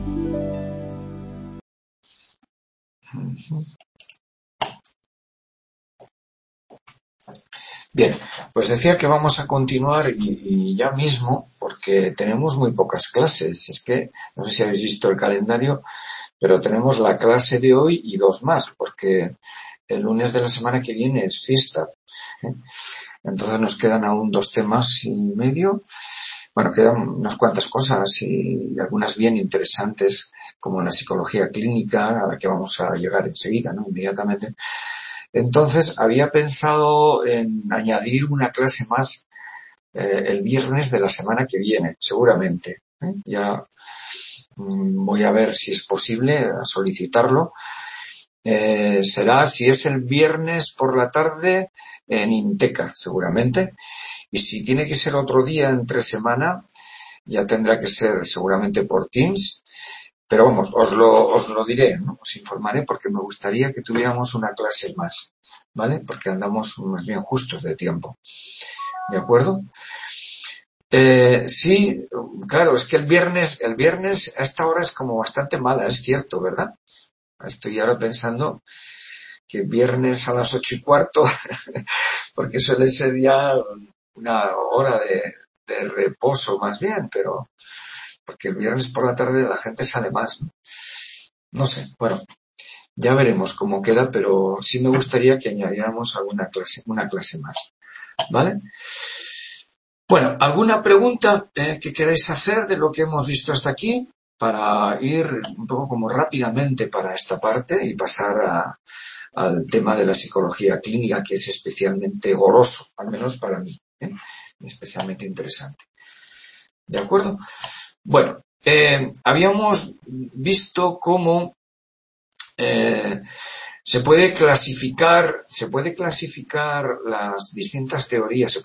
Bien, pues decía que vamos a continuar y ya mismo, porque tenemos muy pocas clases. Es que, no sé si habéis visto el calendario, pero tenemos la clase de hoy y 2 más, porque el lunes de la semana que viene es fiesta, ¿eh? Entonces nos quedan aún 2 temas y medio. Bueno, quedan unas cuantas cosas y algunas bien interesantes, como la psicología clínica, a la que vamos a llegar enseguida, ¿no? Inmediatamente. Entonces, había pensado en añadir una clase más el viernes de la semana que viene, seguramente, ¿eh? Ya voy a ver si es posible a solicitarlo. Será, si es el viernes por la tarde, en Inteca, seguramente. Y si tiene que ser otro día entre semana, ya tendrá que ser seguramente por Teams. Pero vamos, os lo diré, ¿no? Os informaré, porque me gustaría que tuviéramos una clase más, ¿vale? Porque andamos más bien justos de tiempo. ¿De acuerdo? Sí, claro, es que el viernes a esta hora es como bastante mala, es cierto, ¿verdad? Estoy ahora pensando que viernes a las 8:15, porque suele ser ya una hora de reposo más bien, pero porque el viernes por la tarde la gente sale más, ¿no? No sé, bueno, ya veremos cómo queda, pero sí me gustaría que añadiéramos una clase más, ¿vale? Bueno, ¿alguna pregunta que queráis hacer de lo que hemos visto hasta aquí? Para ir un poco como rápidamente para esta parte y pasar al tema de la psicología clínica, que es especialmente goloso, al menos para mí, ¿eh? Especialmente interesante. ¿De acuerdo? Bueno, habíamos visto cómo se pueden clasificar las distintas teorías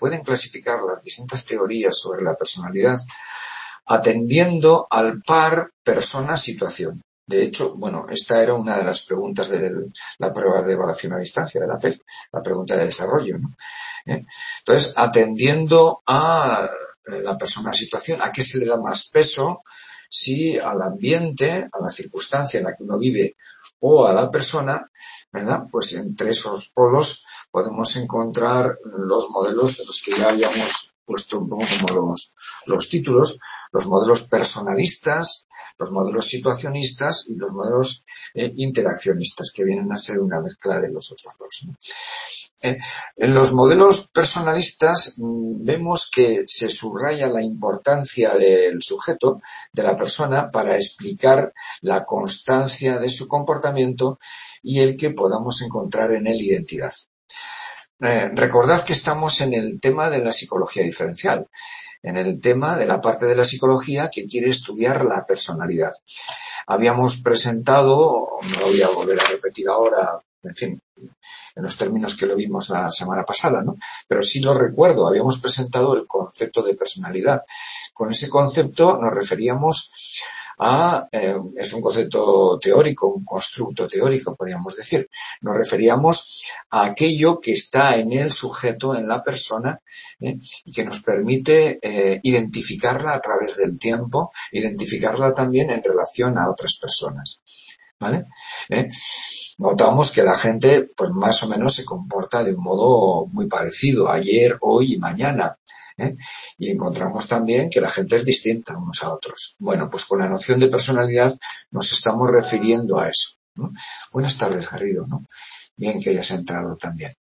sobre la personalidad atendiendo al par persona-situación. De hecho, bueno, esta era una de las preguntas de la prueba de evaluación a distancia de la PES, la pregunta de desarrollo, ¿no? Entonces, atendiendo a la persona-situación, ¿a qué se le da más peso? Si al ambiente, a la circunstancia en la que uno vive o a la persona, ¿verdad? Pues entre esos polos podemos encontrar los modelos de los que ya habíamos puesto un poco como los títulos, los modelos personalistas, los modelos situacionistas y los modelos interaccionistas, que vienen a ser una mezcla de los otros dos, ¿no? En los modelos personalistas vemos que se subraya la importancia del sujeto, de la persona, para explicar la constancia de su comportamiento y el que podamos encontrar en él identidad. Recordad que estamos en el tema de la psicología diferencial, en el tema de la parte de la psicología que quiere estudiar la personalidad. Habíamos presentado, no lo voy a volver a repetir ahora, en fin, en los términos que lo vimos la semana pasada, ¿no? Pero sí lo recuerdo, habíamos presentado el concepto de personalidad. Con ese concepto nos referíamos es un concepto teórico, un constructo teórico, podríamos decir. Nos referíamos a aquello que está en el sujeto, en la persona, y que nos permite identificarla a través del tiempo, identificarla también en relación a otras personas, ¿vale? Notamos que la gente, pues más o menos se comporta de un modo muy parecido ayer, hoy y mañana. Y encontramos también que la gente es distinta unos a otros. Bueno, pues con la noción de personalidad nos estamos refiriendo a eso, ¿no? Buenas tardes, Garrido, ¿no? Bien que hayas entrado también.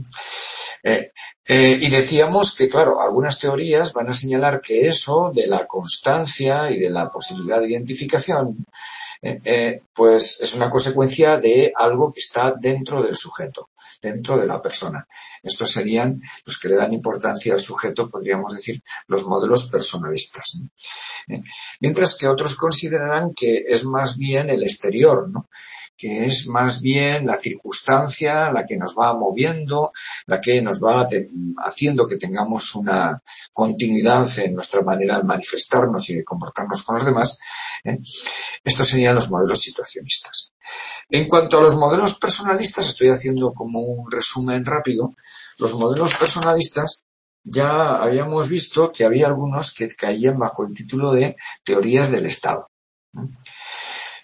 Y decíamos que, claro, algunas teorías van a señalar que eso de la constancia y de la posibilidad de identificación pues es una consecuencia de algo que está dentro del sujeto, dentro de la persona. Estos serían los que le dan importancia al sujeto, podríamos decir, los modelos personalistas, ¿no? Mientras que otros considerarán que es más bien el exterior, ¿no? Que es más bien la circunstancia la que nos va moviendo, la que nos va haciendo que tengamos una continuidad en nuestra manera de manifestarnos y de comportarnos con los demás. Estos serían los modelos situacionistas. En cuanto a los modelos personalistas, estoy haciendo como un resumen rápido. Los modelos personalistas, ya habíamos visto que había algunos que caían bajo el título de teorías del Estado.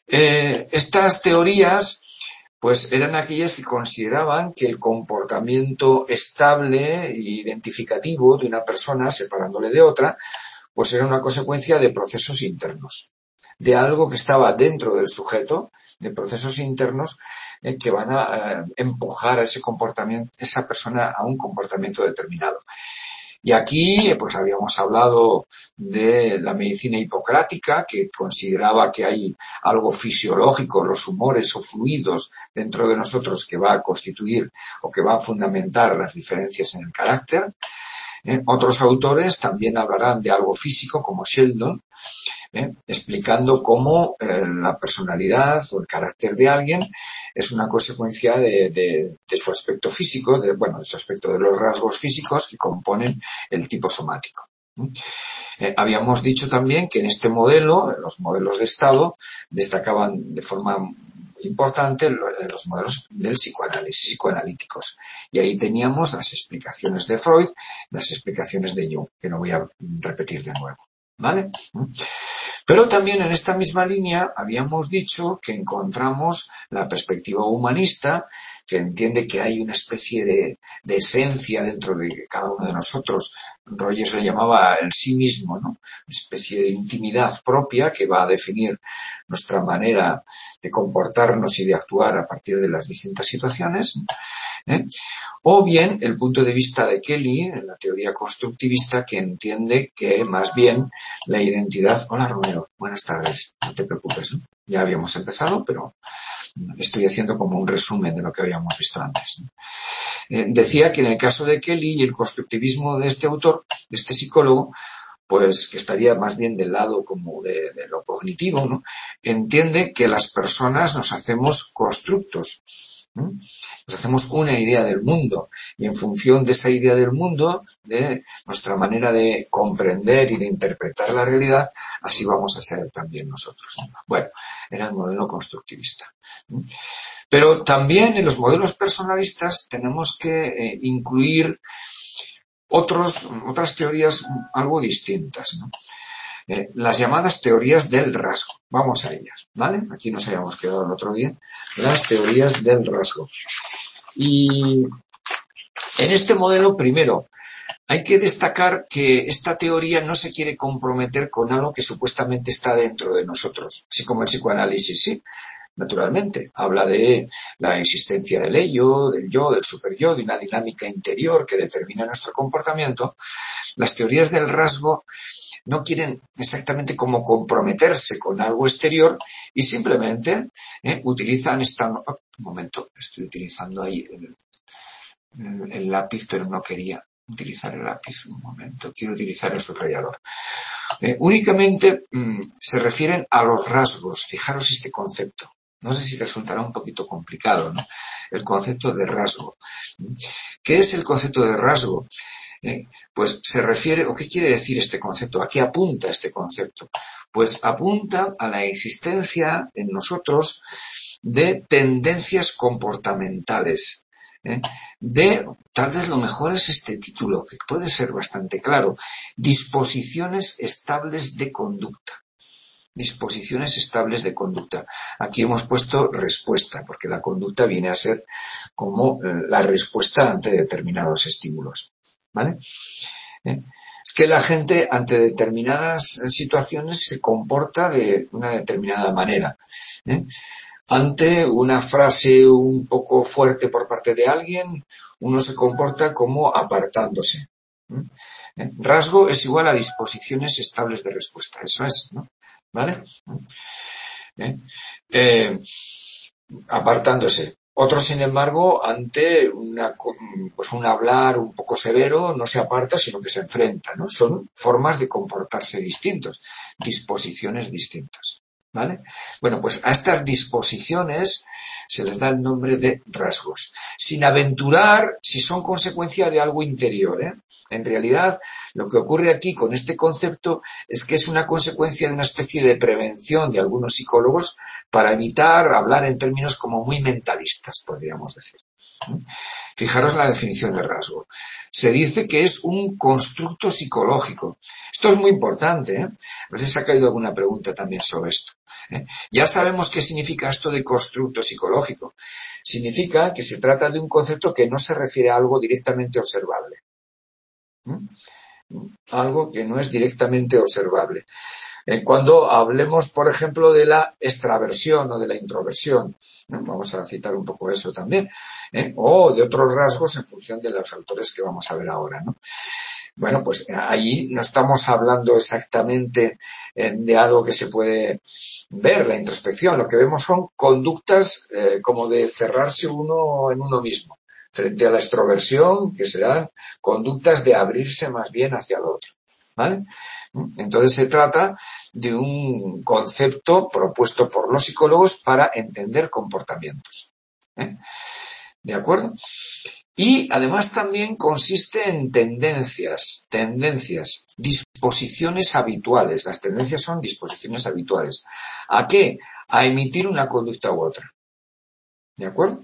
Estas teorías pues eran aquellas que consideraban que el comportamiento estable e identificativo de una persona, separándole de otra, pues era una consecuencia de procesos internos, de algo que estaba dentro del sujeto, de procesos internos que van a empujar a ese comportamiento, esa persona a un comportamiento determinado. Y aquí pues habíamos hablado de la medicina hipocrática, que consideraba que hay algo fisiológico, los humores o fluidos dentro de nosotros que va a constituir o que va a fundamentar las diferencias en el carácter. Otros autores también hablarán de algo físico, como Sheldon, explicando cómo la personalidad o el carácter de alguien es una consecuencia de su aspecto físico, de su aspecto de los rasgos físicos que componen el tipo somático. Habíamos dicho también que en este modelo, los modelos de estado, destacaban de forma importante los modelos del psicoanálisis, psicoanalíticos. Y ahí teníamos las explicaciones de Freud, las explicaciones de Jung, que no voy a repetir de nuevo. ¿Vale? Pero también en esta misma línea habíamos dicho que encontramos la perspectiva humanista, que entiende que hay una especie de esencia dentro de cada uno de nosotros. Rogers le llamaba el sí mismo, ¿no? Una especie de intimidad propia que va a definir nuestra manera de comportarnos y de actuar a partir de las distintas situaciones. O bien el punto de vista de Kelly, en la teoría constructivista, que entiende que más bien la identidad... Hola Romero, buenas tardes, no te preocupes, ¿no? Ya habíamos empezado, pero estoy haciendo como un resumen de lo que habíamos visto antes. Decía que en el caso de Kelly y el constructivismo de este autor, de este psicólogo, pues que estaría más bien del lado como de lo cognitivo, ¿no? Entiende que las personas nos hacemos constructos. Nos hacemos una idea del mundo y en función de esa idea del mundo, de nuestra manera de comprender y de interpretar la realidad, así vamos a ser también nosotros. Bueno, era el modelo constructivista. Pero también en los modelos personalistas tenemos que incluir otras teorías algo distintas, ¿no? Las llamadas teorías del rasgo. Vamos a ellas, ¿vale? Aquí nos habíamos quedado el otro día. Las teorías del rasgo. Y en este modelo, primero, hay que destacar que esta teoría no se quiere comprometer con algo que supuestamente está dentro de nosotros, así como el psicoanálisis, sí. Naturalmente, habla de la existencia del ello, del yo, del superyo, de una dinámica interior que determina nuestro comportamiento. Las teorías del rasgo no quieren exactamente como comprometerse con algo exterior y simplemente utilizan un momento, estoy utilizando ahí el lápiz, pero no quería utilizar el lápiz, un momento, quiero utilizar el subrayador. Únicamente se refieren a los rasgos, fijaros este concepto. No sé si resultará un poquito complicado, ¿no? El concepto de rasgo. ¿Qué es el concepto de rasgo? Pues se refiere, o qué quiere decir este concepto, ¿a qué apunta este concepto? Pues apunta a la existencia en nosotros de tendencias comportamentales, tal vez lo mejor es este título, que puede ser bastante claro, disposiciones estables de conducta. Disposiciones estables de conducta. Aquí hemos puesto respuesta, porque la conducta viene a ser como la respuesta ante determinados estímulos. ¿Vale? Es que la gente ante determinadas situaciones se comporta de una determinada manera. Ante una frase un poco fuerte por parte de alguien, uno se comporta como apartándose. Rasgo es igual a disposiciones estables de respuesta. Eso es, ¿no? ¿Vale? Apartándose. Otros, sin embargo, ante un hablar un poco severo, no se aparta, sino que se enfrenta, ¿no? Son formas de comportarse distintos, disposiciones distintas, ¿vale? Bueno, pues a estas disposiciones se les da el nombre de rasgos, sin aventurar si son consecuencia de algo interior, ¿eh? En realidad, lo que ocurre aquí con este concepto es que es una consecuencia de una especie de prevención de algunos psicólogos para evitar hablar en términos como muy mentalistas, podríamos decir. Fijaros la definición de rasgo. Se dice que es un constructo psicológico. Esto es muy importante, ¿eh? A veces ha caído alguna pregunta también sobre esto, ¿eh? Ya sabemos qué significa esto de constructo psicológico. Significa que se trata de un concepto que no se refiere a algo directamente observable. Algo que no es directamente observable. Cuando hablemos, por ejemplo, de la extraversión o de la introversión, ¿no? Vamos a citar un poco eso también, o de otros rasgos en función de los autores que vamos a ver ahora, ¿no? Bueno, pues ahí no estamos hablando exactamente de algo que se puede ver, la introspección. Lo que vemos son conductas como de cerrarse uno en uno mismo. Frente a la extroversión, que serán conductas de abrirse más bien hacia el otro, ¿vale? Entonces se trata de un concepto propuesto por los psicólogos para entender comportamientos, ¿eh? ¿De acuerdo? Y además también consiste en tendencias, disposiciones habituales. Las tendencias son disposiciones habituales. ¿A qué? A emitir una conducta u otra. ¿De acuerdo?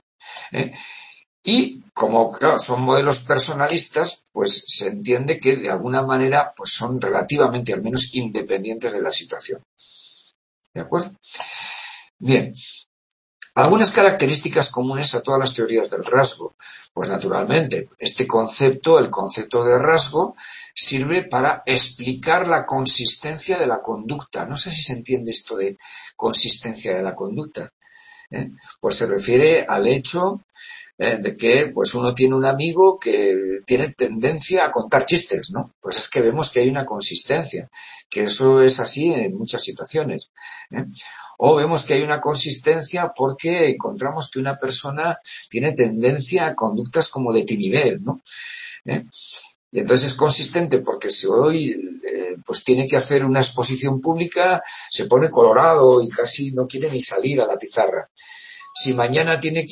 Y como, claro, son modelos personalistas, pues se entiende que de alguna manera pues son relativamente, al menos, independientes de la situación. ¿De acuerdo? Bien. Algunas características comunes a todas las teorías del rasgo. Pues naturalmente, este concepto, el concepto de rasgo, sirve para explicar la consistencia de la conducta. No sé si se entiende esto de consistencia de la conducta. Pues se refiere al hecho de que pues uno tiene un amigo que tiene tendencia a contar chistes, ¿no? Pues es que vemos que hay una consistencia, que eso es así en muchas situaciones, ¿eh? O vemos que hay una consistencia porque encontramos que una persona tiene tendencia a conductas como de timidez, ¿no? Y entonces es consistente porque si hoy pues tiene que hacer una exposición pública, se pone colorado y casi no quiere ni salir a la pizarra. Si mañana tiene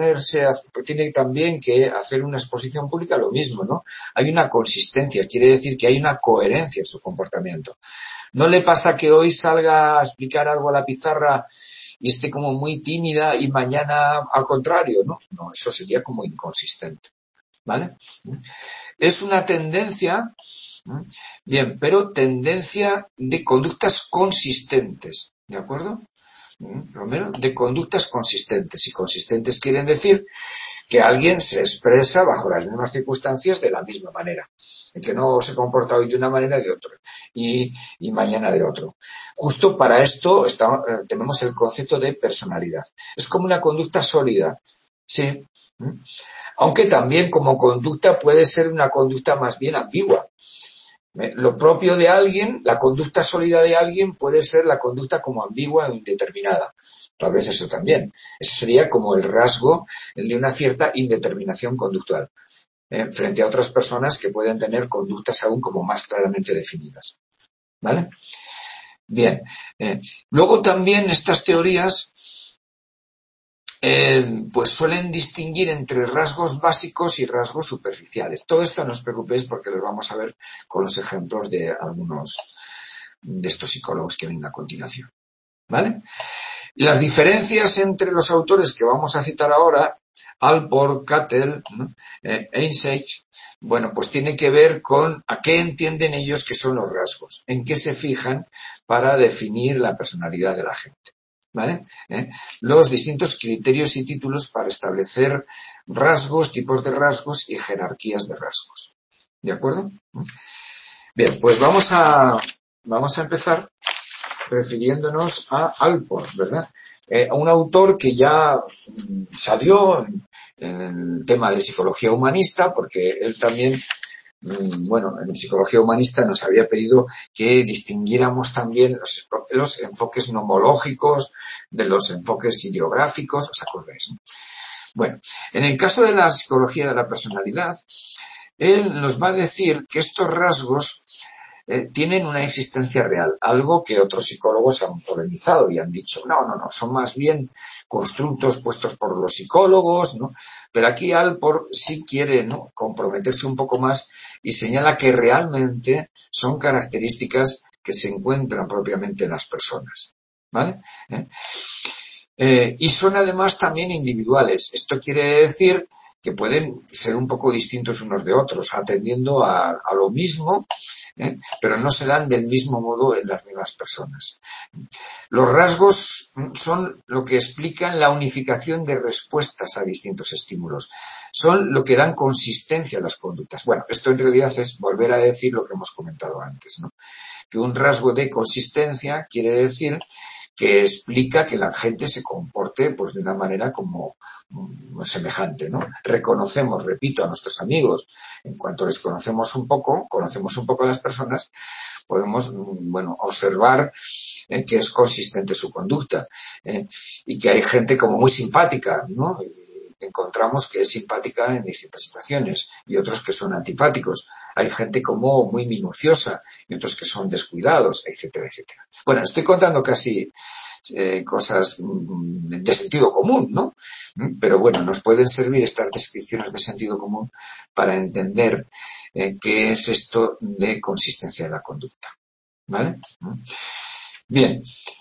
también que hacer una exposición pública, lo mismo, ¿no? Hay una consistencia, quiere decir que hay una coherencia en su comportamiento. ¿No le pasa que hoy salga a explicar algo a la pizarra y esté como muy tímida y mañana al contrario, ¿no? No, eso sería como inconsistente, ¿vale? Es una tendencia, bien, pero tendencia de conductas consistentes, ¿de acuerdo? Romero, de conductas consistentes. Y consistentes quieren decir que alguien se expresa bajo las mismas circunstancias de la misma manera. Y que no se comporta hoy de una manera de otra y mañana de otro. Justo para esto tenemos el concepto de personalidad. Es como una conducta sólida. Sí. Aunque también como conducta puede ser una conducta más bien ambigua. Lo propio de alguien, la conducta sólida de alguien puede ser la conducta como ambigua o indeterminada. Tal vez eso también. Eso sería como el rasgo, el de una cierta indeterminación conductual, frente a otras personas que pueden tener conductas aún como más claramente definidas. ¿Vale? Bien. Luego también estas teorías pues suelen distinguir entre rasgos básicos y rasgos superficiales. Todo esto no os preocupéis porque lo vamos a ver con los ejemplos de algunos de estos psicólogos que vienen a continuación, ¿vale? Las diferencias entre los autores que vamos a citar ahora, Alport, Cattell, ¿no? Eysenck, bueno, pues tiene que ver con a qué entienden ellos que son los rasgos, en qué se fijan para definir la personalidad de la gente. ¿Vale? Los distintos criterios y títulos para establecer rasgos, tipos de rasgos y jerarquías de rasgos. ¿De acuerdo? Bien, pues vamos a empezar refiriéndonos a Alport, ¿verdad? Un autor que ya salió en el tema de psicología humanista, porque él también, bueno, en psicología humanista nos había pedido que distinguiéramos también los enfoques nomológicos de los enfoques ideográficos, ¿os acordáis? Bueno, en el caso de la psicología de la personalidad, él nos va a decir que estos rasgos tienen una existencia real, algo que otros psicólogos han polemizado y han dicho, no, son más bien constructos puestos por los psicólogos, ¿no? Pero aquí Alport sí quiere, ¿no?, comprometerse un poco más y señala que realmente son características que se encuentran propiamente en las personas, ¿vale? Y son además también individuales. Esto quiere decir que pueden ser un poco distintos unos de otros, atendiendo a lo mismo, pero no se dan del mismo modo en las mismas personas. Los rasgos son lo que explican la unificación de respuestas a distintos estímulos. Son lo que dan consistencia a las conductas. Bueno, esto en realidad es volver a decir lo que hemos comentado antes, ¿no? Que un rasgo de consistencia quiere decir que explica que la gente se comporte pues de una manera como semejante, ¿no? Reconocemos, repito, a nuestros amigos, en cuanto les conocemos un poco a las personas, podemos, observar que es consistente su conducta, y que hay gente como muy simpática, ¿no? Encontramos que es simpática en distintas situaciones y otros que son antipáticos. Hay gente como muy minuciosa y otros que son descuidados, etcétera, etcétera. Bueno, estoy contando casi cosas de sentido común, ¿no? Pero bueno, nos pueden servir estas descripciones de sentido común para entender qué es esto de consistencia de la conducta, ¿vale? Bien.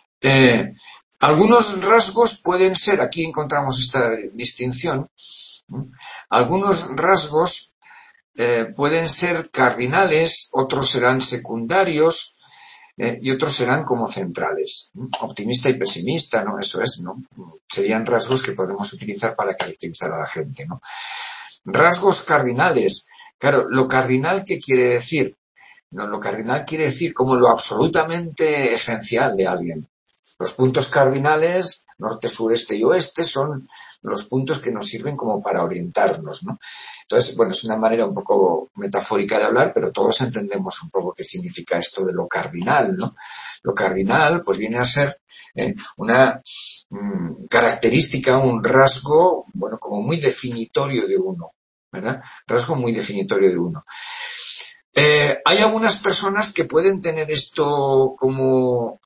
Algunos rasgos pueden ser, aquí encontramos esta distinción, algunos rasgos pueden ser cardinales, otros serán secundarios, y otros serán como centrales. Optimista y pesimista, ¿no? Eso es, ¿no? Serían rasgos que podemos utilizar para caracterizar a la gente, ¿no? Rasgos cardinales. Claro, lo cardinal, ¿qué quiere decir? No, lo cardinal quiere decir como lo absolutamente esencial de alguien. Los puntos cardinales, norte, sureste y oeste, son los puntos que nos sirven como para orientarnos, ¿no? Entonces, bueno, es una manera un poco metafórica de hablar, pero todos entendemos un poco qué significa esto de lo cardinal, ¿no? Lo cardinal, pues viene a ser una característica, un rasgo, bueno, como muy definitorio de uno, ¿verdad? Rasgo muy definitorio de uno. Hay algunas personas que pueden tener esto como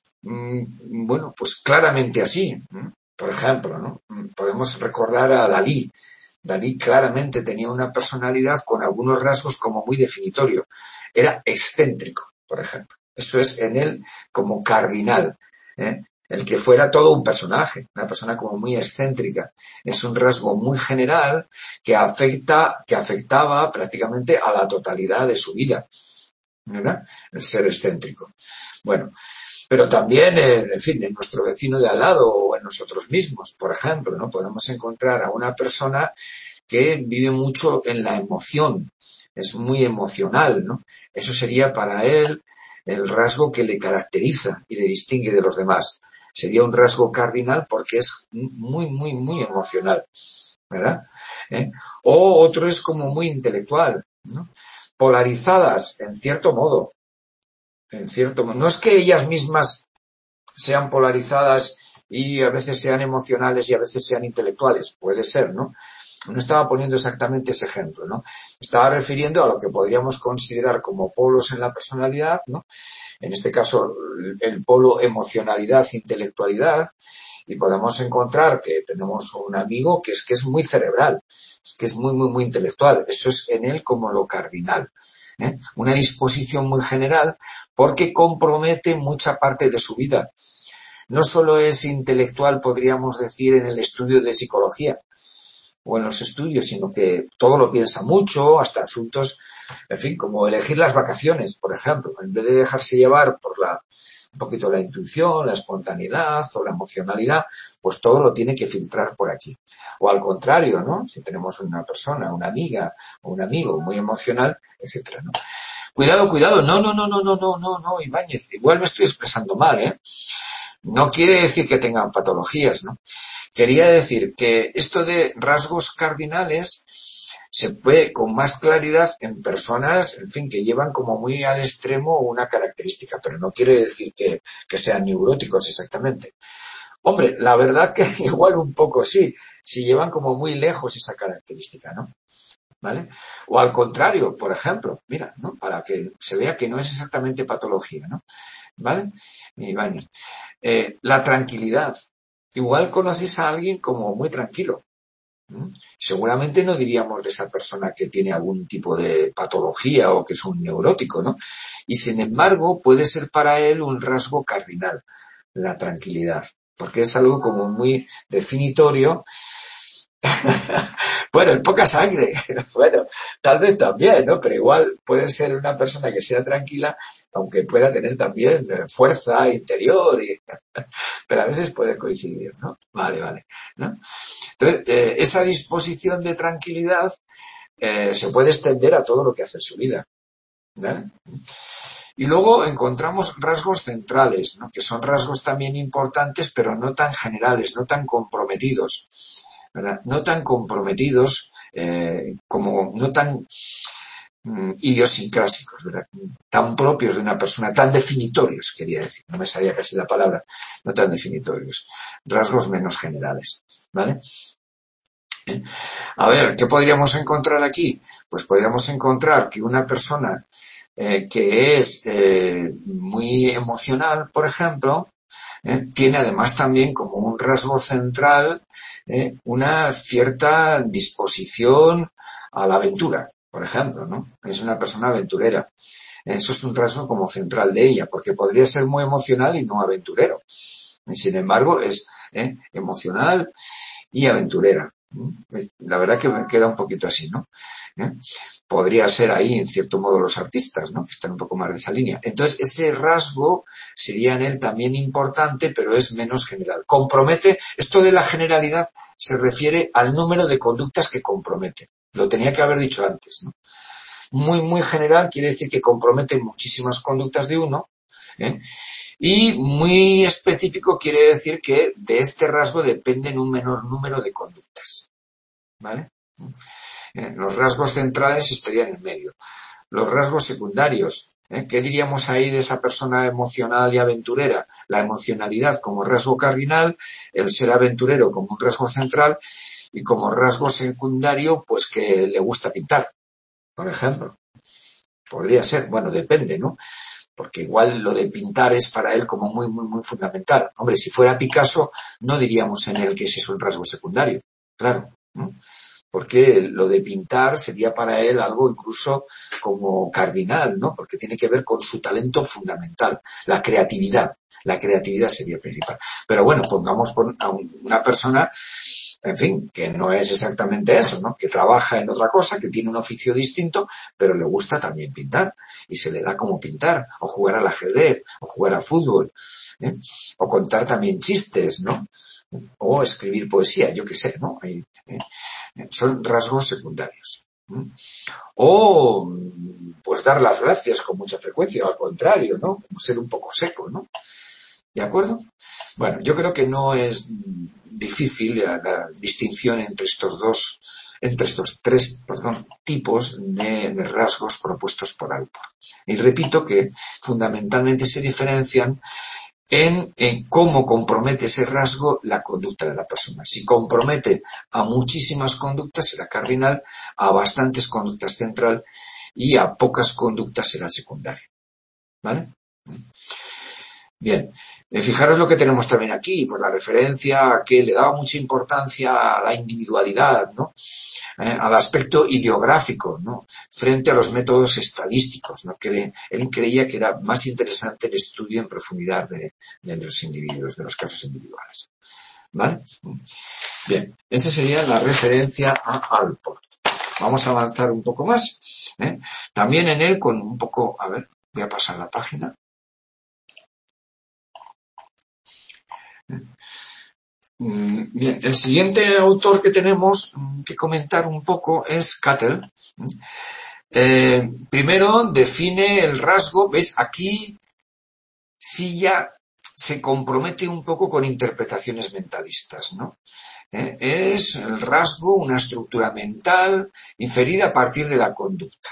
pues claramente así. Por ejemplo, ¿no? Podemos recordar a Dalí. Dalí claramente tenía una personalidad con algunos rasgos como muy definitorio. Era excéntrico, por ejemplo. Eso es en él como cardinal. El que fuera todo un personaje, una persona como muy excéntrica. Es un rasgo muy general que afectaba prácticamente a la totalidad de su vida, ¿verdad? El ser excéntrico. Bueno, pero también, en fin, en nuestro vecino de al lado o en nosotros mismos, por ejemplo, ¿no? Podemos encontrar a una persona que vive mucho en la emoción, es muy emocional, ¿no? Eso sería para él el rasgo que le caracteriza y le distingue de los demás. Sería un rasgo cardinal porque es muy, muy, muy emocional, ¿verdad? O otro es como muy intelectual, ¿no? Polarizadas, en cierto modo. No es que ellas mismas sean polarizadas y a veces sean emocionales y a veces sean intelectuales, puede ser, ¿no? No estaba poniendo exactamente ese ejemplo, ¿no? Estaba refiriendo a lo que podríamos considerar como polos en la personalidad, ¿no? En este caso, el polo emocionalidad, intelectualidad, y podemos encontrar que tenemos un amigo que es muy cerebral, que es muy, muy, muy intelectual. Eso es en él como lo cardinal. Una disposición muy general porque compromete mucha parte de su vida. No solo es intelectual, podríamos decir, en el estudio de psicología o en los estudios, sino que todo lo piensa mucho, hasta asuntos, en fin, como elegir las vacaciones, por ejemplo, en vez de dejarse llevar por un poquito la intuición, la espontaneidad o la emocionalidad, pues todo lo tiene que filtrar por aquí. O al contrario, ¿no? Si tenemos una persona, una amiga o un amigo muy emocional, etcétera, ¿no? Cuidado, no, Ibáñez, igual me estoy expresando mal, ¿eh? No quiere decir que tengan patologías, ¿no? Quería decir que esto de rasgos cardinales se ve con más claridad en personas, en fin, que llevan como muy al extremo una característica, pero no quiere decir que sean neuróticos exactamente. Hombre, la verdad que igual un poco sí, si llevan como muy lejos esa característica, ¿no? ¿Vale? O al contrario, por ejemplo, mira, ¿no? Para que se vea que no es exactamente patología, ¿no? ¿Vale? Ibáñez. La tranquilidad. Igual conoces a alguien como muy tranquilo. Seguramente no diríamos de esa persona que tiene algún tipo de patología o que es un neurótico, ¿no? Y sin embargo puede ser para él un rasgo cardinal, la tranquilidad. porque es algo como muy definitorio. Bueno, el poca sangre, bueno, tal vez también, ¿no? Pero igual puede ser una persona que sea tranquila, aunque pueda tener también fuerza interior, pero a veces puede coincidir, ¿no? Vale, ¿no? Entonces, esa disposición de tranquilidad se puede extender a todo lo que hace en su vida, ¿vale? Y luego encontramos rasgos centrales, ¿no? Que son rasgos también importantes, pero no tan generales, no tan comprometidos, ¿verdad? No tan comprometidos como no tan idiosincrásicos, ¿verdad? Tan propios de una persona, tan definitorios, quería decir, no me salía casi la palabra, no tan definitorios, rasgos menos generales, ¿vale? A ver, ¿qué podríamos encontrar aquí? Pues podríamos encontrar que una persona que es muy emocional, por ejemplo, tiene además también como un rasgo central una cierta disposición a la aventura, por ejemplo, ¿no? Es una persona aventurera. Eso es un rasgo como central de ella, porque podría ser muy emocional y no aventurero. Sin embargo, es emocional y aventurera. La verdad que me queda un poquito así, ¿no? Podría ser ahí, en cierto modo, los artistas, ¿no? Que están un poco más de esa línea. Entonces, ese rasgo sería en él también importante, pero es menos general. Compromete, esto de la generalidad se refiere al número de conductas que compromete. Lo tenía que haber dicho antes, ¿no? Muy general quiere decir que compromete muchísimas conductas de uno, y muy específico quiere decir que de este rasgo dependen un menor número de conductas, ¿vale? Los rasgos centrales estarían en el medio. Los rasgos secundarios, ¿qué diríamos ahí de esa persona emocional y aventurera? La emocionalidad como rasgo cardinal, el ser aventurero como un rasgo central y como rasgo secundario, pues que le gusta pintar, por ejemplo. Podría ser, bueno, depende, ¿no? Porque igual lo de pintar es para él como muy fundamental. Hombre, si fuera Picasso, no diríamos en él que ese es un rasgo secundario, claro, ¿no? Porque lo de pintar sería para él algo incluso como cardinal, ¿no? Porque tiene que ver con su talento fundamental, la creatividad. La creatividad sería principal. Pero bueno, pongamos a una persona, en fin, que no es exactamente eso, ¿no? Que trabaja en otra cosa, que tiene un oficio distinto, pero le gusta también pintar y se le da como pintar, o jugar al ajedrez, o jugar al fútbol, o contar también chistes, ¿no? O escribir poesía, yo qué sé, ¿no? Son rasgos secundarios. O, pues dar las gracias con mucha frecuencia, o al contrario, ¿no? Ser un poco seco, ¿no? ¿De acuerdo? Bueno, yo creo que no es difícil la distinción entre estos tres tipos de rasgos propuestos por Alport. Y repito que fundamentalmente se diferencian en cómo compromete ese rasgo la conducta de la persona. Si compromete a muchísimas conductas será cardinal, a bastantes conductas central y a pocas conductas será secundaria. ¿Vale? Bien, fijaros lo que tenemos también aquí, pues la referencia a que le daba mucha importancia a la individualidad, ¿no? Al aspecto ideográfico, ¿no? Frente a los métodos estadísticos, ¿no? Que él creía que era más interesante el estudio en profundidad de los individuos, de los casos individuales. ¿Vale? Bien, esta sería la referencia a Alport. Vamos a avanzar un poco más. También en él con un poco, a ver, voy a pasar la página. Bien, el siguiente autor que tenemos que comentar un poco es Cattell. Primero define el rasgo, ¿ves? Aquí sí ya se compromete un poco con interpretaciones mentalistas, ¿no? Es el rasgo, una estructura mental inferida a partir de la conducta,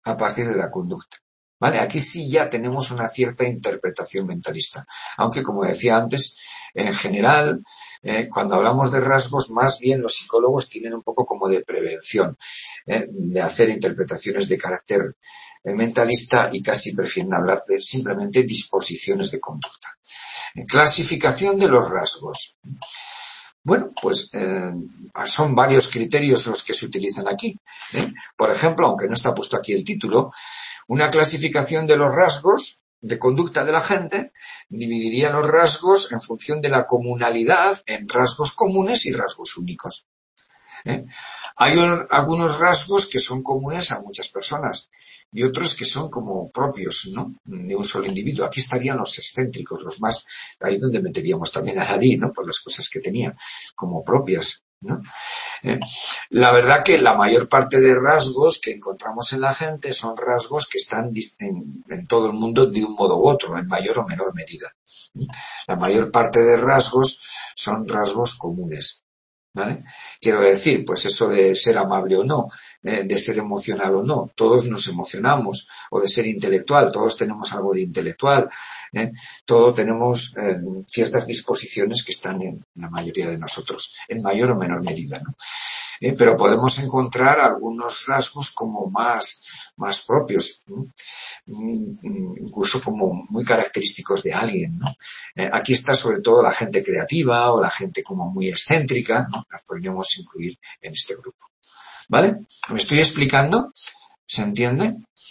¿vale? Aquí sí ya tenemos una cierta interpretación mentalista, aunque como decía antes, en general, cuando hablamos de rasgos, más bien los psicólogos tienen un poco como de prevención, de hacer interpretaciones de carácter mentalista y casi prefieren hablar de simplemente disposiciones de conducta. Clasificación de los rasgos. Bueno, pues son varios criterios los que se utilizan aquí. Por ejemplo, aunque no está puesto aquí el título, una clasificación de los rasgos de conducta de la gente, dividiría los rasgos en función de la comunalidad en rasgos comunes y rasgos únicos. Hay algunos rasgos que son comunes a muchas personas y otros que son como propios, ¿no?, de un solo individuo. Aquí estarían los excéntricos, los más, ahí donde meteríamos también a Dalí, ¿no?, por las cosas que tenía como propias, ¿no? La verdad que la mayor parte de rasgos que encontramos en la gente son rasgos que están en todo el mundo de un modo u otro, en mayor o menor medida. La mayor parte de rasgos son rasgos comunes, ¿vale? Quiero decir, pues eso de ser amable o no, de ser emocional o no, todos nos emocionamos, o de ser intelectual, todos tenemos algo de intelectual, todos tenemos ciertas disposiciones que están en la mayoría de nosotros, en mayor o menor medida, ¿no? Pero podemos encontrar algunos rasgos como más propios, incluso como muy característicos de alguien, ¿no? Aquí está sobre todo la gente creativa o la gente como muy excéntrica, ¿no? Las podríamos incluir en este grupo. ¿Vale? ¿Me estoy explicando? ¿Se entiende?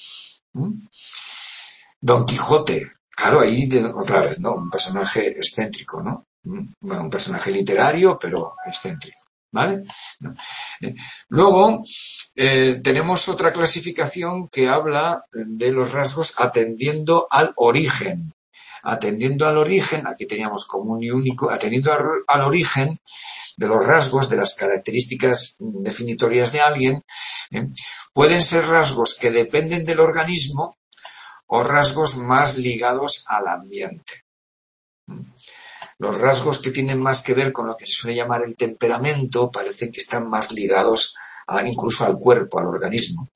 Don Quijote, claro, ahí otra vez, ¿no? Un personaje excéntrico, ¿no? Bueno, un personaje literario, pero excéntrico. ¿Vale? Luego, tenemos otra clasificación que habla de los rasgos atendiendo al origen. Atendiendo al origen, aquí teníamos común y único, atendiendo al origen de los rasgos, de las características definitorias de alguien, pueden ser rasgos que dependen del organismo o rasgos más ligados al ambiente. Los rasgos que tienen más que ver con lo que se suele llamar el temperamento parecen que están más ligados incluso al cuerpo, al organismo.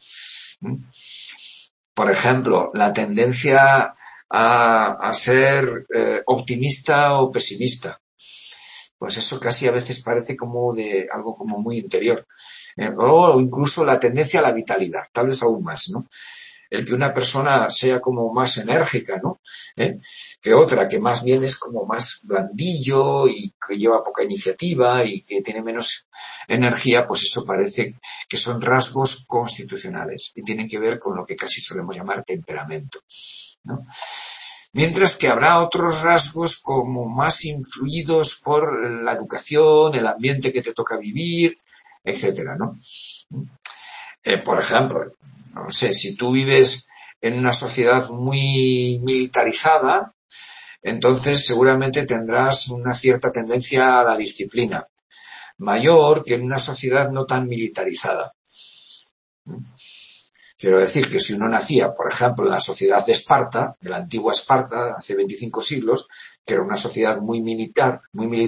Por ejemplo, la tendencia a ser optimista o pesimista. Pues eso casi a veces parece como de algo como muy interior. O incluso la tendencia a la vitalidad, tal vez aún más, ¿no? El que una persona sea como más enérgica, ¿no?, que otra, que más bien es como más blandillo y que lleva poca iniciativa y que tiene menos energía, pues eso parece que son rasgos constitucionales y tienen que ver con lo que casi solemos llamar temperamento, ¿no? Mientras que habrá otros rasgos como más influidos por la educación, el ambiente que te toca vivir, etcétera, ¿no? Por ejemplo, no sé, si tú vives en una sociedad muy militarizada, entonces seguramente tendrás una cierta tendencia a la disciplina, mayor que en una sociedad no tan militarizada. Quiero decir que si uno nacía, por ejemplo, en la sociedad de Esparta, de la antigua Esparta, hace 25 siglos, que era una sociedad muy militar,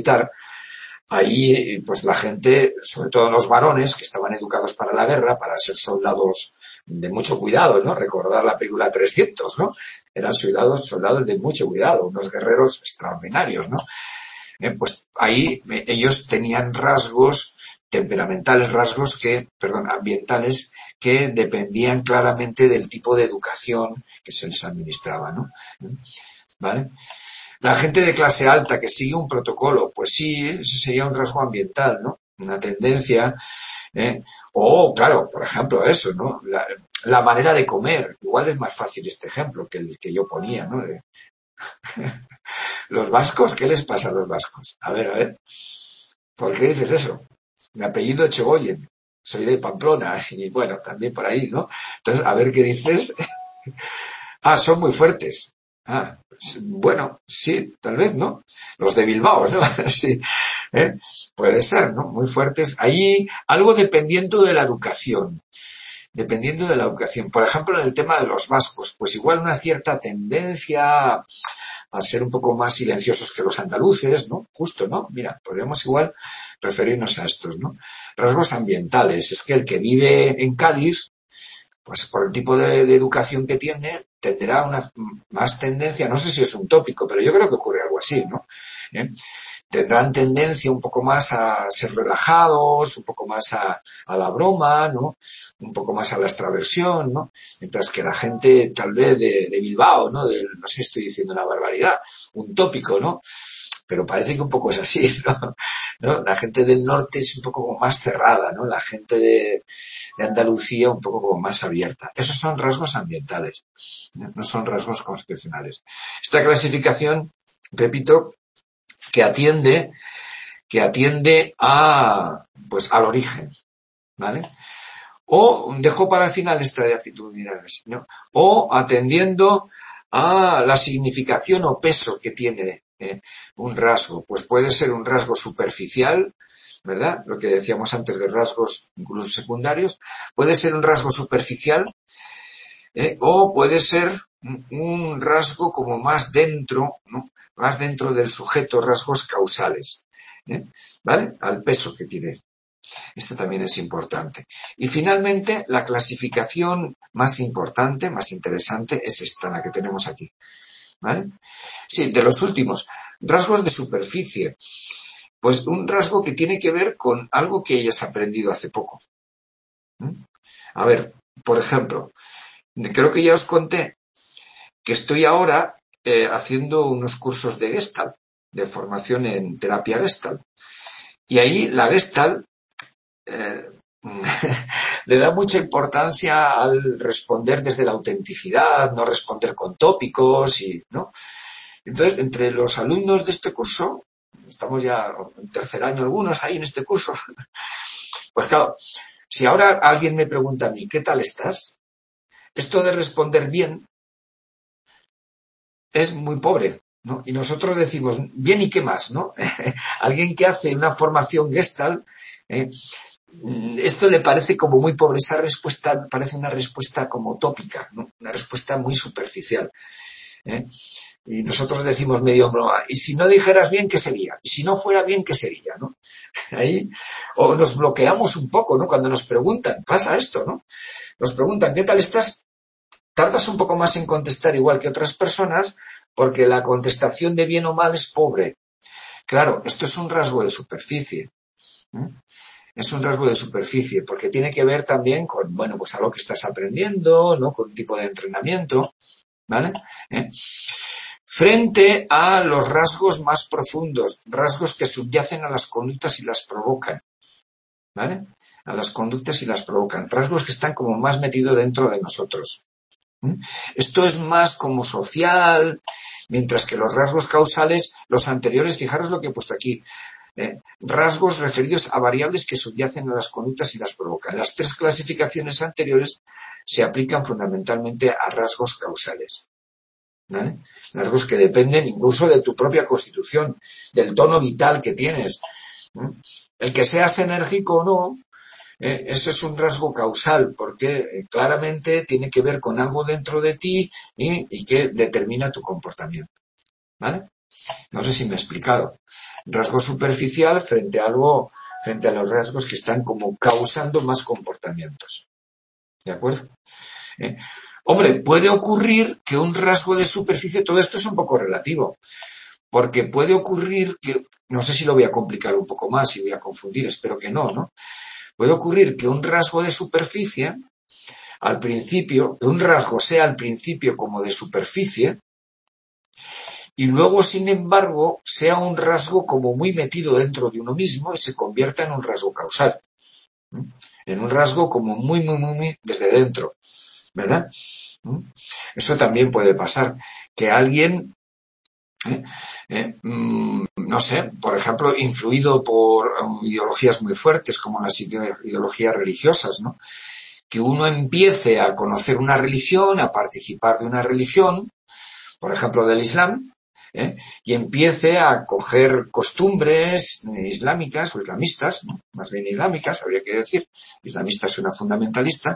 ahí pues la gente, sobre todo los varones, que estaban educados para la guerra, para ser soldados de mucho cuidado, ¿no? Recordar la película 300, ¿no? Eran soldados de mucho cuidado, unos guerreros extraordinarios, ¿no? Pues ahí ellos tenían rasgos temperamentales, ambientales, que dependían claramente del tipo de educación que se les administraba, ¿no? ¿Vale? La gente de clase alta que sigue un protocolo, pues sí, ese sería un rasgo ambiental, ¿no? Una tendencia, o claro, por ejemplo, eso, ¿no? La manera de comer. Igual es más fácil este ejemplo que el que yo ponía, ¿no? Los vascos, ¿qué les pasa a los vascos? A ver, ¿por qué dices eso? Mi apellido es Echegoyen, soy de Pamplona, y bueno, también por ahí, ¿no? Entonces, a ver qué dices. Son muy fuertes. Bueno, sí, tal vez, ¿no? Los de Bilbao, ¿no? Sí, puede ser, ¿no? Muy fuertes. Ahí, algo dependiendo de la educación. Dependiendo de la educación. Por ejemplo, en el tema de los vascos, pues igual una cierta tendencia a ser un poco más silenciosos que los andaluces, ¿no? Justo, ¿no? Mira, podríamos igual referirnos a estos, ¿no? Rasgos ambientales. Es que el que vive en Cádiz, pues por el tipo de educación que tiene, tendrá una más tendencia, no sé si es un tópico, pero yo creo que ocurre algo así, ¿no? Tendrán tendencia un poco más a ser relajados, un poco más a la broma, ¿no? Un poco más a la extraversión, ¿no? Mientras que la gente tal vez de Bilbao, ¿no? No sé, estoy diciendo una barbaridad, un tópico, ¿no? pero parece que un poco es así, ¿no? ¿No? La gente del norte es un poco como más cerrada, ¿no? La gente de Andalucía un poco como más abierta. Esos son rasgos ambientales, no son rasgos constitucionales. Esta clasificación, repito, que atiende a, pues, al origen, ¿vale? O dejo para el final esta de aptitudinales, ¿no? O atendiendo a la significación o peso que tiene un rasgo. Pues puede ser un rasgo superficial, ¿verdad? Lo que decíamos antes de rasgos incluso secundarios. Puede ser un rasgo superficial o puede ser un rasgo como más dentro, ¿no? Más dentro del sujeto, rasgos causales, ¿vale? Al peso que tiene. Esto también es importante. Y finalmente, la clasificación más importante, más interesante, es esta, la que tenemos aquí. ¿Vale? Sí, de los últimos. Rasgos de superficie. Pues un rasgo que tiene que ver con algo que hayas aprendido hace poco. A ver, por ejemplo, creo que ya os conté que estoy ahora haciendo unos cursos de Gestalt, de formación en terapia Gestalt. Y ahí la Gestalt le da mucha importancia al responder desde la autenticidad, no responder con tópicos y, ¿no? Entonces, entre los alumnos de este curso, estamos ya en tercer año algunos ahí en este curso, pues claro, si ahora alguien me pregunta a mí, ¿qué tal estás? Esto de responder bien es muy pobre, ¿no? Y nosotros decimos, bien y qué más, ¿no? Alguien que hace una formación Gestalt, esto le parece como muy pobre, esa respuesta parece una respuesta como tópica, ¿no? Una respuesta muy superficial. Y nosotros decimos medio broma, y si no dijeras bien, ¿qué sería? Y si no fuera bien, ¿qué sería? ¿No? Ahí, o nos bloqueamos un poco, ¿no? Cuando nos preguntan, pasa esto, ¿no? Nos preguntan, ¿qué tal estás? Tardas un poco más en contestar igual que otras personas, porque la contestación de bien o mal es pobre. Claro, esto es un rasgo de superficie. Es un rasgo de superficie, porque tiene que ver también con, bueno, pues algo que estás aprendiendo, ¿no? Con un tipo de entrenamiento, ¿vale? Frente a los rasgos más profundos, rasgos que subyacen a las conductas y las provocan, ¿vale? A las conductas y las provocan, rasgos que están como más metidos dentro de nosotros. Esto es más como social, mientras que los rasgos causales, los anteriores, fijaros lo que he puesto aquí, rasgos referidos a variables que subyacen a las conductas y las provocan. Las tres clasificaciones anteriores se aplican fundamentalmente a rasgos causales, ¿vale? Rasgos que dependen incluso de tu propia constitución, del tono vital que tienes. El que seas enérgico o no, ese es un rasgo causal, porque claramente tiene que ver con algo dentro de ti y que determina tu comportamiento, ¿vale? No sé si me he explicado. Rasgo superficial frente a los rasgos que están como causando más comportamientos. ¿De acuerdo? Hombre, puede ocurrir que un rasgo de superficie, todo esto es un poco relativo, porque puede ocurrir que, no sé si lo voy a complicar un poco más y voy a confundir, espero que no, ¿no? Puede ocurrir que un rasgo de superficie, al principio, que un rasgo sea al principio como de superficie, y luego, sin embargo, sea un rasgo como muy metido dentro de uno mismo y se convierta en un rasgo causal. En un rasgo como muy desde dentro, ¿verdad? Eso también puede pasar. Que alguien, no sé, por ejemplo, influido por ideologías muy fuertes como las ideologías religiosas, ¿no? Que uno empiece a conocer una religión, a participar de una religión, por ejemplo del Islam, y empiece a coger costumbres islámicas o islamistas, ¿no? Más bien islámicas, habría que decir, islamista es una fundamentalista,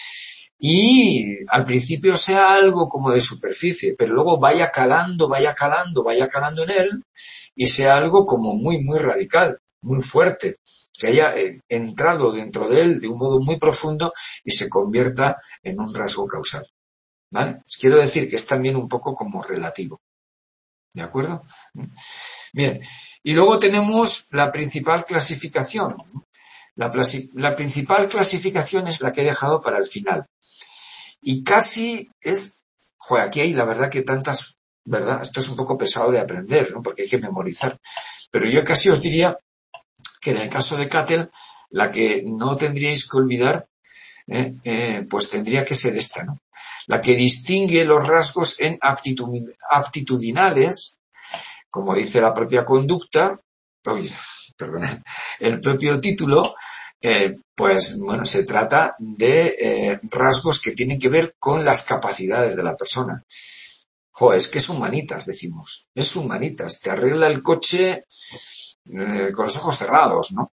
y al principio sea algo como de superficie, pero luego vaya calando en él, y sea algo como muy radical, muy fuerte, que haya entrado dentro de él de un modo muy profundo y se convierta en un rasgo causal, ¿vale? Quiero decir que es también un poco como relativo. ¿De acuerdo? Bien. Y luego tenemos la principal clasificación. La principal clasificación es la que he dejado para el final. Y casi es, aquí hay la verdad que tantas ¿verdad? Esto es un poco pesado de aprender, ¿no? Porque hay que memorizar. Pero yo casi os diría que en el caso de Cattell, la que no tendríais que olvidar, pues tendría que ser esta, ¿no? La que distingue los rasgos en aptitudinales, como dice la propia conducta, perdona, el propio título, pues bueno, se trata de rasgos que tienen que ver con las capacidades de la persona. Es que es humanitas, decimos. Es humanitas. Te arregla el coche con los ojos cerrados, ¿no?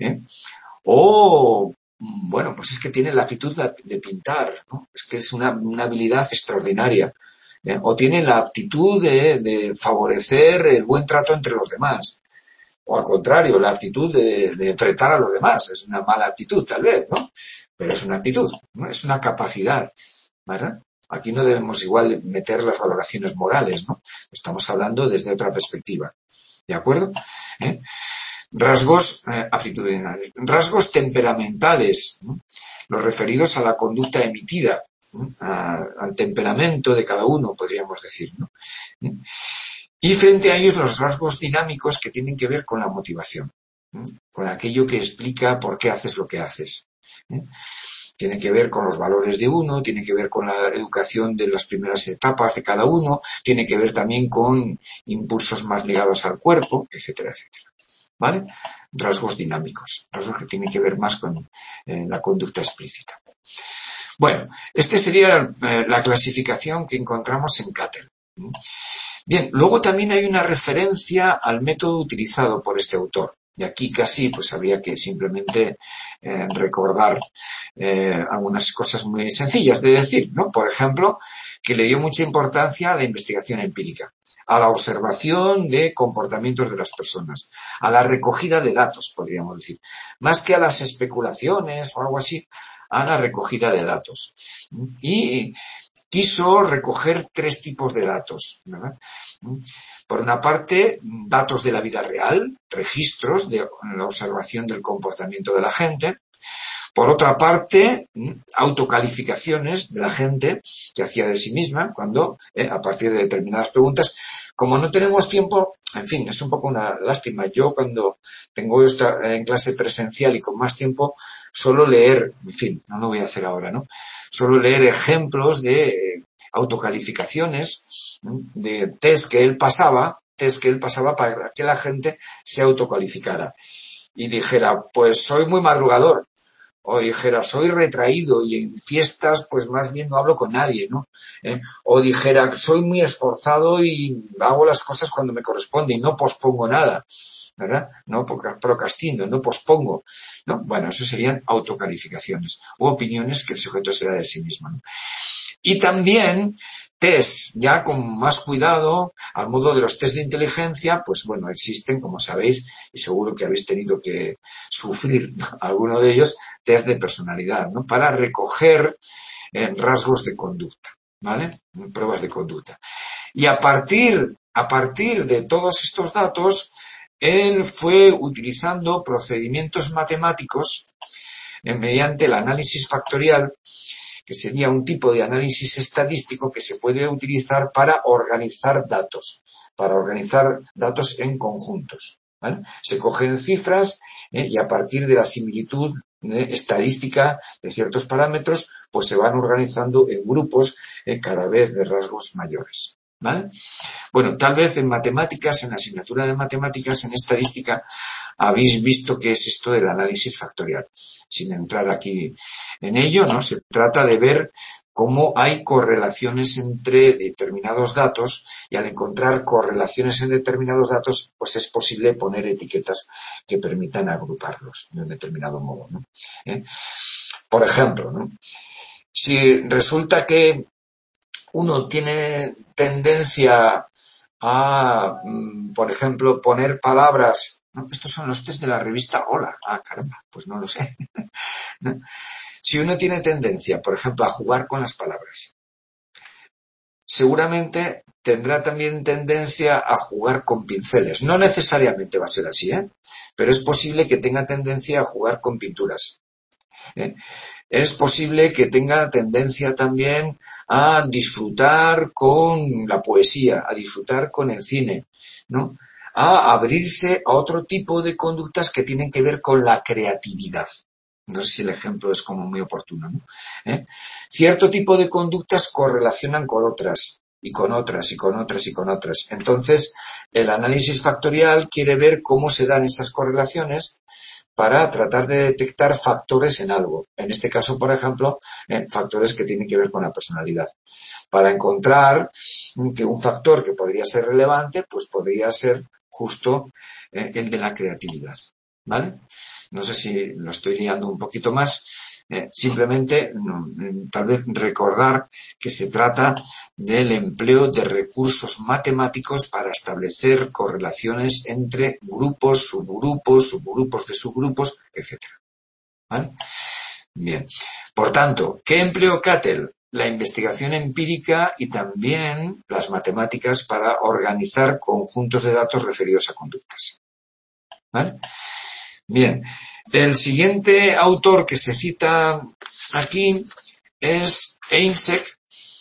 O, bueno, pues es que tiene la aptitud de pintar, ¿no? Es que es una habilidad extraordinaria. O tiene la aptitud de favorecer el buen trato entre los demás. O al contrario, la actitud de enfrentar a los demás. Es una mala actitud, tal vez, ¿no? Pero es una actitud, ¿no? Es una capacidad, ¿verdad? Aquí no debemos igual meter las valoraciones morales, ¿no? Estamos hablando desde otra perspectiva. ¿De acuerdo? Rasgos aptitudinales. Rasgos temperamentales, ¿no? Los referidos a la conducta emitida, ¿no? Al temperamento de cada uno, podríamos decir, ¿no? Y frente a ellos los rasgos dinámicos que tienen que ver con la motivación, ¿no? Con aquello que explica por qué haces lo que haces. Tiene que ver con los valores de uno, tiene que ver con la educación de las primeras etapas de cada uno, tiene que ver también con impulsos más ligados al cuerpo, etcétera, etcétera. ¿Vale? Rasgos dinámicos, rasgos que tienen que ver más con la conducta explícita. Bueno, esta sería la clasificación que encontramos en Cattell. Bien, luego también hay una referencia al método utilizado por este autor. Y aquí casi pues habría que simplemente recordar algunas cosas muy sencillas de decir, ¿no? Por ejemplo, que le dio mucha importancia a la investigación empírica, a la observación de comportamientos de las personas, a la recogida de datos, podríamos decir, más que a las especulaciones o algo así, a la recogida de datos. Y quiso recoger 3 tipos de datos, ¿verdad? Por una parte, datos de la vida real, registros de la observación del comportamiento de la gente. Por otra parte, autocalificaciones de la gente que hacía de sí misma cuando, a partir de determinadas preguntas, como no tenemos tiempo, en fin, es un poco una lástima. Yo cuando tengo esta en clase presencial y con más tiempo, suelo leer, en fin, no lo voy a hacer ahora, ¿no? Suelo leer ejemplos de autocalificaciones, de test que él pasaba para que la gente se autocalificara. Y dijera, pues soy muy madrugador. O dijera, soy retraído y en fiestas pues más bien no hablo con nadie, ¿no? O dijera, soy muy esforzado y hago las cosas cuando me corresponde y no pospongo nada, ¿verdad? No procrastino, no pospongo, ¿no? Bueno, eso serían autocalificaciones u opiniones que el sujeto se da de sí mismo, ¿no? Y también test, ya con más cuidado, al modo de los test de inteligencia, pues bueno, existen, como sabéis, y seguro que habéis tenido que sufrir alguno de ellos, test de personalidad, ¿no? Para recoger rasgos de conducta, ¿vale? Pruebas de conducta. Y a partir de todos estos datos, él fue utilizando procedimientos matemáticos mediante el análisis factorial, que sería un tipo de análisis estadístico que se puede utilizar para organizar datos en conjuntos, ¿vale? Se cogen cifras y a partir de la similitud estadística de ciertos parámetros, pues se van organizando en grupos cada vez de rasgos mayores, ¿vale? Bueno, tal vez en matemáticas, en la asignatura de matemáticas, en estadística, habéis visto qué es esto del análisis factorial. Sin entrar aquí en ello, ¿no? Se trata de ver cómo hay correlaciones entre determinados datos y al encontrar correlaciones en determinados datos, pues es posible poner etiquetas que permitan agruparlos de un determinado modo, ¿no? Por ejemplo, ¿no? Si resulta que uno tiene tendencia a, por ejemplo, poner palabras, ¿no? Estos son los test de la revista Hola. Ah, caramba, pues no lo sé. ¿No? Si uno tiene tendencia, por ejemplo, a jugar con las palabras, seguramente tendrá también tendencia a jugar con pinceles. No necesariamente va a ser así, pero es posible que tenga tendencia a jugar con pinturas. Es posible que tenga tendencia también a disfrutar con la poesía, a disfrutar con el cine, ¿no? A abrirse a otro tipo de conductas que tienen que ver con la creatividad. No sé si el ejemplo es como muy oportuno, ¿no? Cierto tipo de conductas correlacionan con otras, y con otras, y con otras, y con otras. Entonces, el análisis factorial quiere ver cómo se dan esas correlaciones para tratar de detectar factores en algo. En este caso, por ejemplo, factores que tienen que ver con la personalidad. Para encontrar que un factor que podría ser relevante, pues podría ser justo el de la creatividad. ¿Vale? No sé si lo estoy liando un poquito más. Simplemente, tal vez recordar que se trata del empleo de recursos matemáticos para establecer correlaciones entre grupos, subgrupos de subgrupos, etcétera. ¿Vale? Bien. Por tanto, ¿qué empleó Cattell? La investigación empírica y también las matemáticas para organizar conjuntos de datos referidos a conductas. ¿Vale? Bien. El siguiente autor que se cita aquí es Eysenck.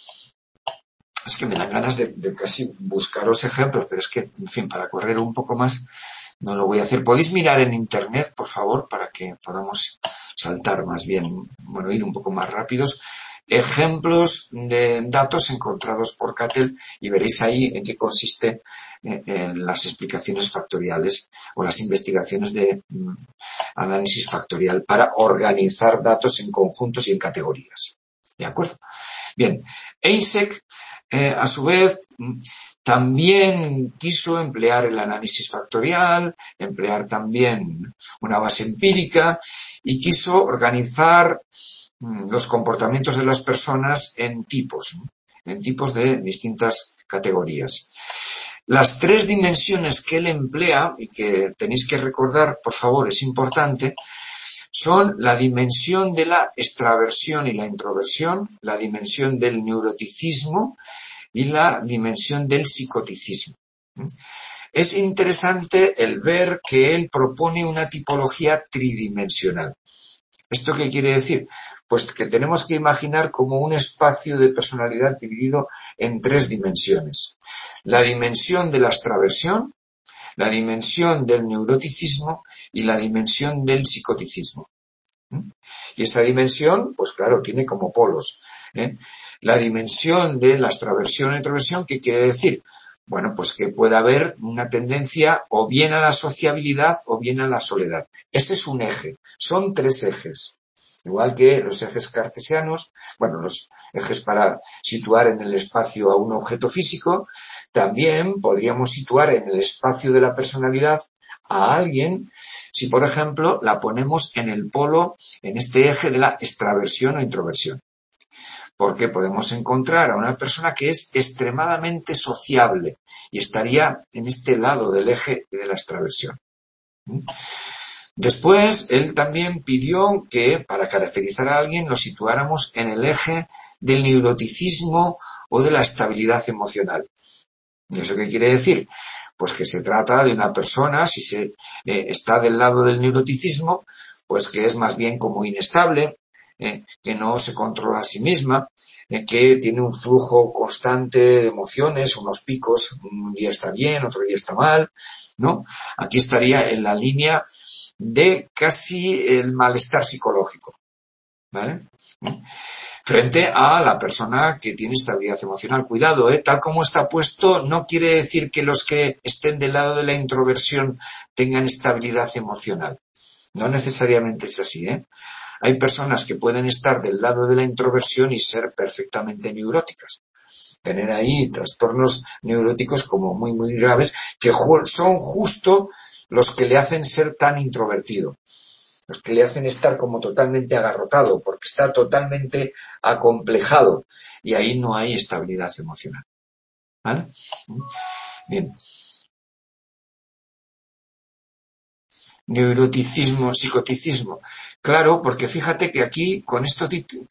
Es que me dan ganas de casi buscaros ejemplos, pero es que, en fin, para correr un poco más no lo voy a hacer. ¿Podéis mirar en internet, por favor, para que podamos saltar más bien, bueno, ir un poco más rápidos? Ejemplos de datos encontrados por Cattell y veréis ahí en qué consiste en las explicaciones factoriales o las investigaciones de análisis factorial para organizar datos en conjuntos y en categorías. ¿De acuerdo? Bien, Eysenck, a su vez, también quiso emplear el análisis factorial, emplear también una base empírica y quiso organizar los comportamientos de las personas en tipos de distintas categorías. Las tres dimensiones que él emplea y que tenéis que recordar, por favor, es importante, son la dimensión de la extraversión y la introversión, la dimensión del neuroticismo y la dimensión del psicoticismo. Es interesante el ver que él propone una tipología tridimensional. ¿Esto qué quiere decir? Pues que tenemos que imaginar como un espacio de personalidad dividido en tres dimensiones. La dimensión de la extraversión, la dimensión del neuroticismo y la dimensión del psicoticismo. Y esa dimensión, pues claro, tiene como polos. La dimensión de la extraversión e introversión, ¿qué quiere decir? Bueno, pues que puede haber una tendencia o bien a la sociabilidad o bien a la soledad. Ese es un eje. Son tres ejes. Igual que los ejes cartesianos, bueno, los ejes para situar en el espacio a un objeto físico, también podríamos situar en el espacio de la personalidad a alguien si, por ejemplo, la ponemos en el polo, en este eje de la extraversión o introversión. Porque podemos encontrar a una persona que es extremadamente sociable y estaría en este lado del eje de la extraversión. Después, él también pidió que, para caracterizar a alguien, lo situáramos en el eje del neuroticismo o de la estabilidad emocional. ¿Y eso qué quiere decir? Pues que se trata de una persona, si se está del lado del neuroticismo, pues que es más bien como inestable, que no se controla a sí misma, que tiene un flujo constante de emociones, unos picos, un día está bien, otro día está mal, ¿no? Aquí estaría en la línea de casi el malestar psicológico, ¿vale? Frente a la persona que tiene estabilidad emocional. Cuidado, tal como está puesto, no quiere decir que los que estén del lado de la introversión tengan estabilidad emocional. No necesariamente es así, Hay personas que pueden estar del lado de la introversión y ser perfectamente neuróticas. Tener ahí trastornos neuróticos como muy, muy graves, que son justo los que le hacen ser tan introvertido. Los que le hacen estar como totalmente agarrotado, porque está totalmente acomplejado. Y ahí no hay estabilidad emocional. ¿Vale? Bien. Neuroticismo, psicoticismo. Claro, porque fíjate que aquí, con esto,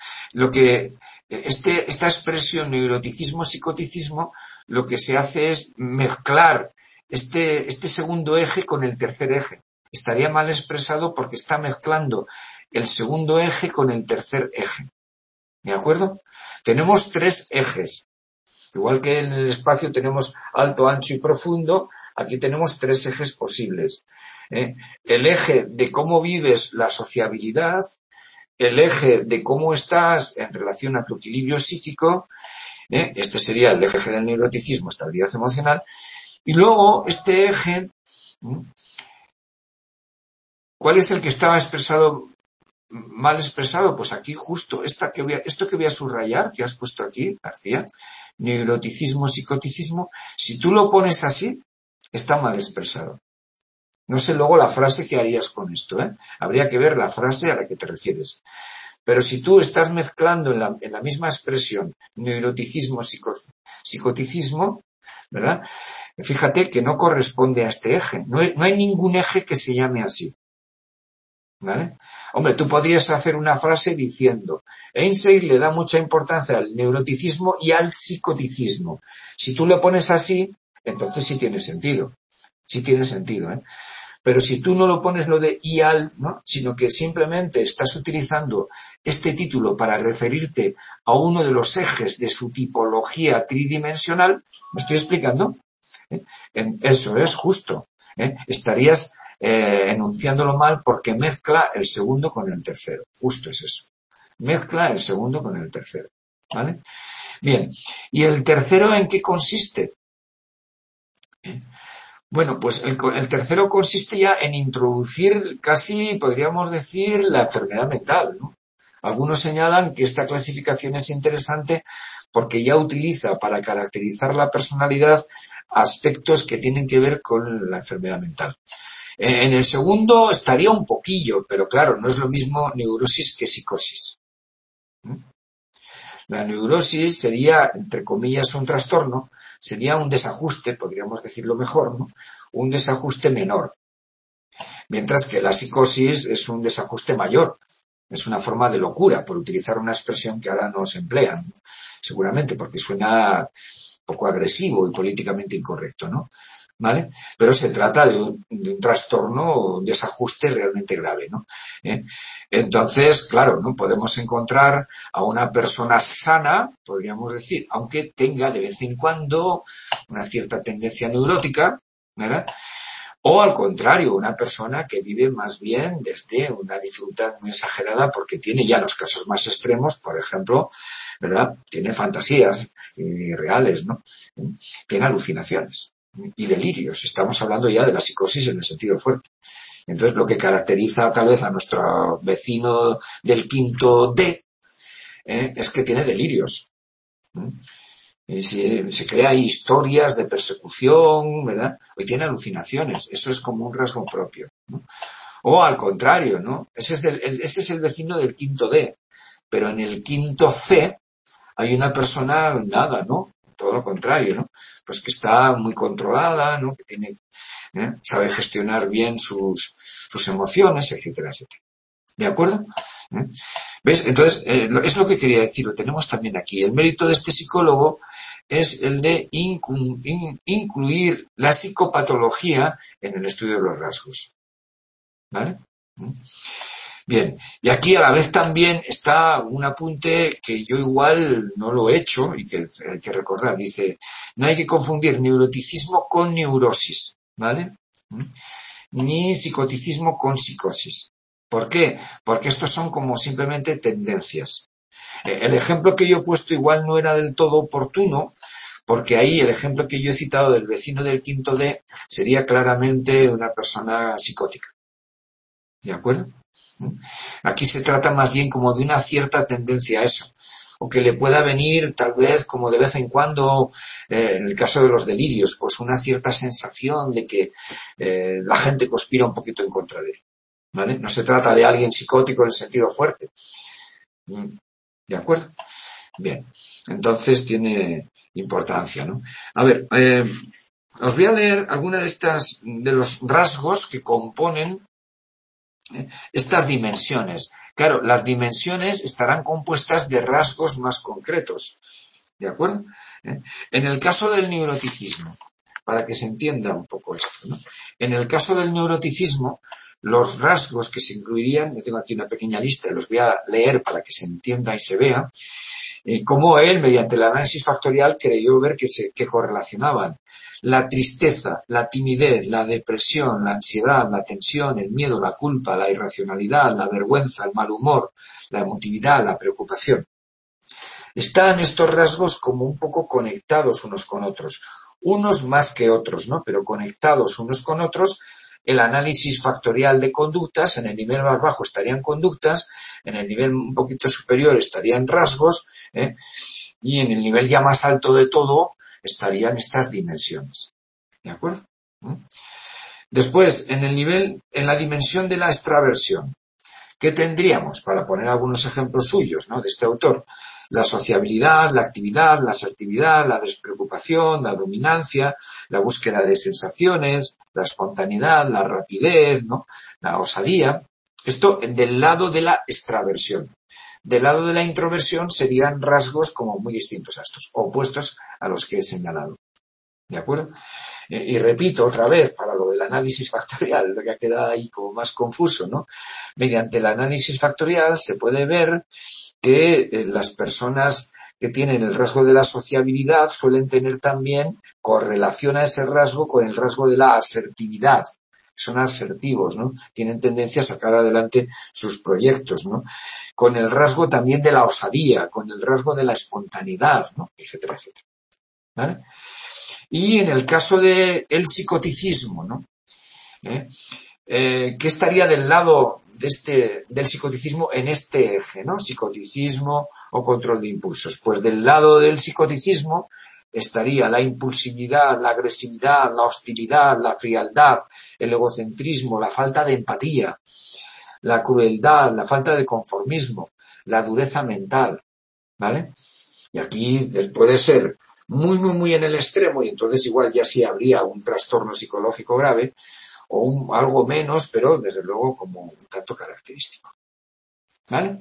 esta expresión neuroticismo, psicoticismo, lo que se hace es mezclar este segundo eje con el tercer eje. Estaría mal expresado porque está mezclando el segundo eje con el tercer eje. ¿De acuerdo? Tenemos tres ejes. Igual que en el espacio tenemos alto, ancho y profundo, aquí tenemos tres ejes posibles. El eje de cómo vives la sociabilidad, el eje de cómo estás en relación a tu equilibrio psíquico, este sería el eje del neuroticismo, estabilidad emocional, y luego este eje, ¿cuál es el que estaba mal expresado? Pues aquí justo, esto que voy a subrayar, que has puesto aquí, García, neuroticismo, psicoticismo, si tú lo pones así, está mal expresado. No sé luego la frase que harías con esto, Habría que ver la frase a la que te refieres. Pero si tú estás mezclando en la misma expresión neuroticismo, psicoticismo, ¿verdad? Fíjate que no corresponde a este eje. No hay ningún eje que se llame así. ¿Vale? Hombre, tú podrías hacer una frase diciendo Einstein le da mucha importancia al neuroticismo y al psicoticismo. Si tú lo pones así, entonces sí tiene sentido. Sí tiene sentido, Pero si tú no lo pones lo de y al, ¿no? Sino que simplemente estás utilizando este título para referirte a uno de los ejes de su tipología tridimensional, ¿me estoy explicando? Eso es justo. Estarías enunciándolo mal porque mezcla el segundo con el tercero. Justo es eso. Mezcla el segundo con el tercero. ¿Vale? Bien. ¿Y el tercero en qué consiste? Bueno, pues el tercero consiste ya en introducir casi, podríamos decir, la enfermedad mental, ¿no? Algunos señalan que esta clasificación es interesante porque ya utiliza para caracterizar la personalidad aspectos que tienen que ver con la enfermedad mental. En el segundo estaría un poquillo, pero claro, no es lo mismo neurosis que psicosis. La neurosis sería, entre comillas, un trastorno, sería un desajuste, podríamos decirlo mejor, ¿no? Un desajuste menor. Mientras que la psicosis es un desajuste mayor. Es una forma de locura, por utilizar una expresión que ahora no se emplea, ¿no? Seguramente, porque suena poco agresivo y políticamente incorrecto, ¿no? ¿Vale? Pero se trata de un trastorno, un desajuste realmente grave, ¿no? Entonces, claro, no podemos encontrar a una persona sana, podríamos decir, aunque tenga de vez en cuando una cierta tendencia neurótica, ¿verdad? O al contrario, una persona que vive más bien desde una dificultad muy exagerada porque tiene ya los casos más extremos, por ejemplo, ¿verdad? Tiene fantasías irreales, ¿no? Tiene alucinaciones y delirios. Estamos hablando ya de la psicosis en el sentido fuerte. Entonces, lo que caracteriza tal vez a nuestro vecino del quinto D es que tiene delirios. Y se crea historias de persecución, ¿verdad? O tiene alucinaciones. Eso es como un rasgo propio, ¿no? O al contrario, ¿no? Ese es el vecino del quinto D. Pero en el quinto C hay una persona nada, ¿no? Todo lo contrario, ¿no? Pues que está muy controlada, ¿no? Que tiene, sabe gestionar bien sus emociones, etcétera, etcétera. ¿De acuerdo? ¿Ves? Entonces, es lo que quería decir, lo tenemos también aquí. El mérito de este psicólogo es el de incluir la psicopatología en el estudio de los rasgos. ¿Vale? Bien, y aquí a la vez también está un apunte que yo igual no lo he hecho y que hay que recordar. Dice, no hay que confundir neuroticismo con neurosis, ¿vale? Ni psicoticismo con psicosis. ¿Por qué? Porque estos son como simplemente tendencias. El ejemplo que yo he puesto igual no era del todo oportuno, porque ahí el ejemplo que yo he citado del vecino del quinto D sería claramente una persona psicótica. ¿De acuerdo? Aquí se trata más bien como de una cierta tendencia a eso, o que le pueda venir tal vez como de vez en cuando, en el caso de los delirios, pues una cierta sensación de que la gente conspira un poquito en contra de él, ¿vale? No se trata de alguien psicótico en el sentido fuerte. ¿De acuerdo? Bien, entonces tiene importancia, ¿no? A ver, os voy a leer alguna de los rasgos que componen estas dimensiones. Claro, las dimensiones estarán compuestas de rasgos más concretos. ¿De acuerdo? En el caso del neuroticismo, para que se entienda un poco esto, ¿no? En el caso del neuroticismo, los rasgos que se incluirían, yo tengo aquí una pequeña lista, los voy a leer para que se entienda y se vea, cómo él, mediante el análisis factorial, creyó ver que correlacionaban la tristeza, la timidez, la depresión, la ansiedad, la tensión, el miedo, la culpa, la irracionalidad, la vergüenza, el mal humor, la emotividad, la preocupación. Están estos rasgos como un poco conectados unos con otros, unos más que otros, ¿no? Pero conectados unos con otros. El análisis factorial de conductas, en el nivel más bajo estarían conductas, en el nivel un poquito superior estarían rasgos, y en el nivel ya más alto de todo estarían estas dimensiones. ¿De acuerdo? Después, en la dimensión de la extraversión, ¿qué tendríamos? Para poner algunos ejemplos suyos, ¿no? De este autor. La sociabilidad, la actividad, la asertividad, la despreocupación, la dominancia, la búsqueda de sensaciones, la espontaneidad, la rapidez, ¿no? La osadía. Esto del lado de la extraversión. Del lado de la introversión serían rasgos como muy distintos a estos, opuestos a los que he señalado. ¿De acuerdo? Y repito otra vez, para lo del análisis factorial, lo que ha quedado ahí como más confuso, ¿no? Mediante el análisis factorial se puede ver que las personas que tienen el rasgo de la sociabilidad suelen tener también correlación a ese rasgo con el rasgo de la asertividad. Son asertivos, ¿no? Tienen tendencia a sacar adelante sus proyectos, ¿no? Con el rasgo también de la osadía, con el rasgo de la espontaneidad, ¿no? Etcétera, etcétera. ¿Vale? Y en el caso del psicoticismo, ¿no? ¿Qué estaría del lado del psicoticismo en este eje, ¿no? Psicoticismo o control de impulsos. Pues del lado del psicoticismo estaría la impulsividad, la agresividad, la hostilidad, la frialdad, el egocentrismo, la falta de empatía, la crueldad, la falta de conformismo, la dureza mental, ¿vale? Y aquí puede ser muy, muy, muy en el extremo, y entonces igual ya sí habría un trastorno psicológico grave, o algo menos, pero desde luego como un tanto característico. ¿Vale?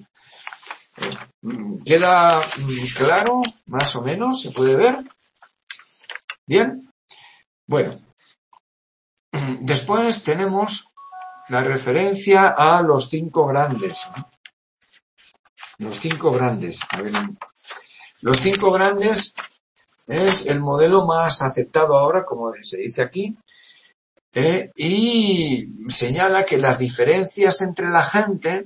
¿Queda claro? Más o menos, ¿se puede ver? Bien. Bueno. Después tenemos la referencia a los 5 grandes. Los 5 grandes. A ver, los 5 grandes es el modelo más aceptado ahora, como se dice aquí, y señala que las diferencias entre la gente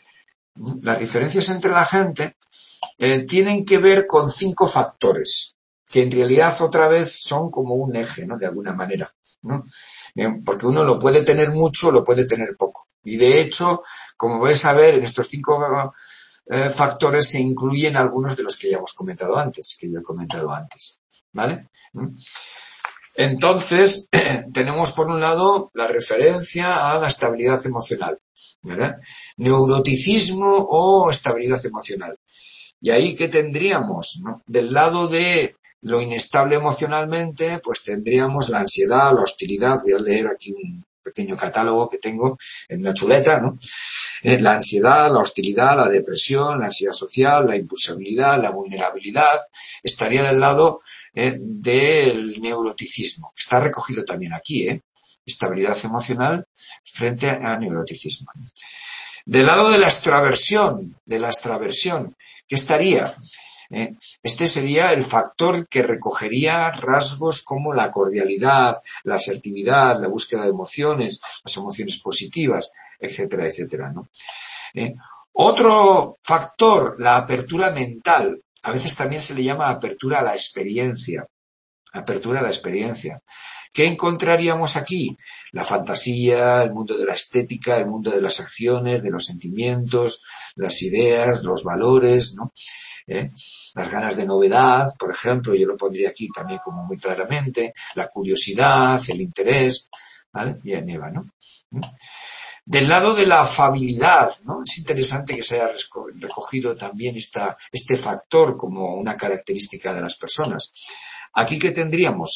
tienen que ver con 5 factores, que en realidad otra vez son como un eje, ¿no? De alguna manera, ¿no? Porque uno lo puede tener mucho, lo puede tener poco. Y de hecho, como vais a ver, en estos 5 factores se incluyen algunos de los que ya hemos comentado antes, que yo he comentado antes, ¿vale? Entonces, tenemos por un lado la referencia a la estabilidad emocional, ¿verdad? Neuroticismo o estabilidad emocional. Y ahí, ¿qué tendríamos, no? Del lado de lo inestable emocionalmente, pues tendríamos la ansiedad, la hostilidad. Voy a leer aquí un pequeño catálogo que tengo en una chuleta, ¿no? La ansiedad, la hostilidad, la depresión, la ansiedad social, la impulsabilidad, la vulnerabilidad. Estaría del lado del neuroticismo. Está recogido también aquí, estabilidad emocional frente a neuroticismo. Del lado de la extraversión, ¿qué estaría? Este sería el factor que recogería rasgos como la cordialidad, la asertividad, la búsqueda de emociones, las emociones positivas, etcétera, etcétera, ¿no? Otro factor, la apertura mental. A veces también se le llama apertura a la experiencia. Apertura a la experiencia. ¿Qué encontraríamos aquí? La fantasía, el mundo de la estética, el mundo de las acciones, de los sentimientos, las ideas, los valores, ¿no? Las ganas de novedad, por ejemplo, yo lo pondría aquí también como muy claramente, la curiosidad, el interés, ¿vale? Bien, Eva, ¿no? Del lado de la afabilidad, ¿no? Es interesante que se haya recogido también este factor como una característica de las personas. Aquí, ¿qué tendríamos?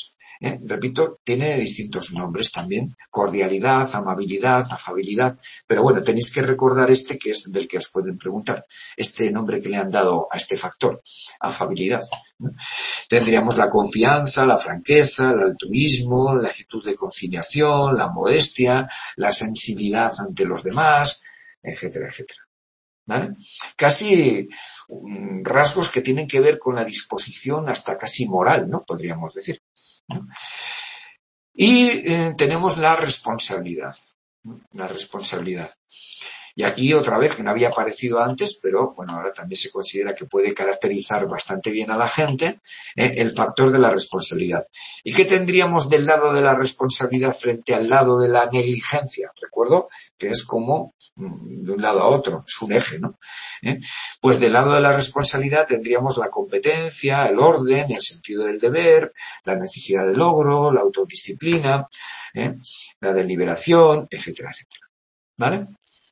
Repito, tiene distintos nombres también, cordialidad, amabilidad, afabilidad, pero bueno, tenéis que recordar este que es del que os pueden preguntar, este nombre que le han dado a este factor, afabilidad, ¿no? Tendríamos la confianza, la franqueza, el altruismo, la actitud de conciliación, la modestia, la sensibilidad ante los demás, etcétera, etcétera. ¿Vale? Casi rasgos que tienen que ver con la disposición hasta casi moral, ¿no? Podríamos decir, ¿no? Y tenemos la responsabilidad, ¿no? La responsabilidad. Y aquí otra vez, que no había aparecido antes, pero bueno, ahora también se considera que puede caracterizar bastante bien a la gente, el factor de la responsabilidad. ¿Y qué tendríamos del lado de la responsabilidad frente al lado de la negligencia? Recuerdo que es como de un lado a otro, es un eje, ¿no? Pues del lado de la responsabilidad tendríamos la competencia, el orden, el sentido del deber, la necesidad de logro, la autodisciplina, la deliberación, etcétera, etcétera. ¿Vale?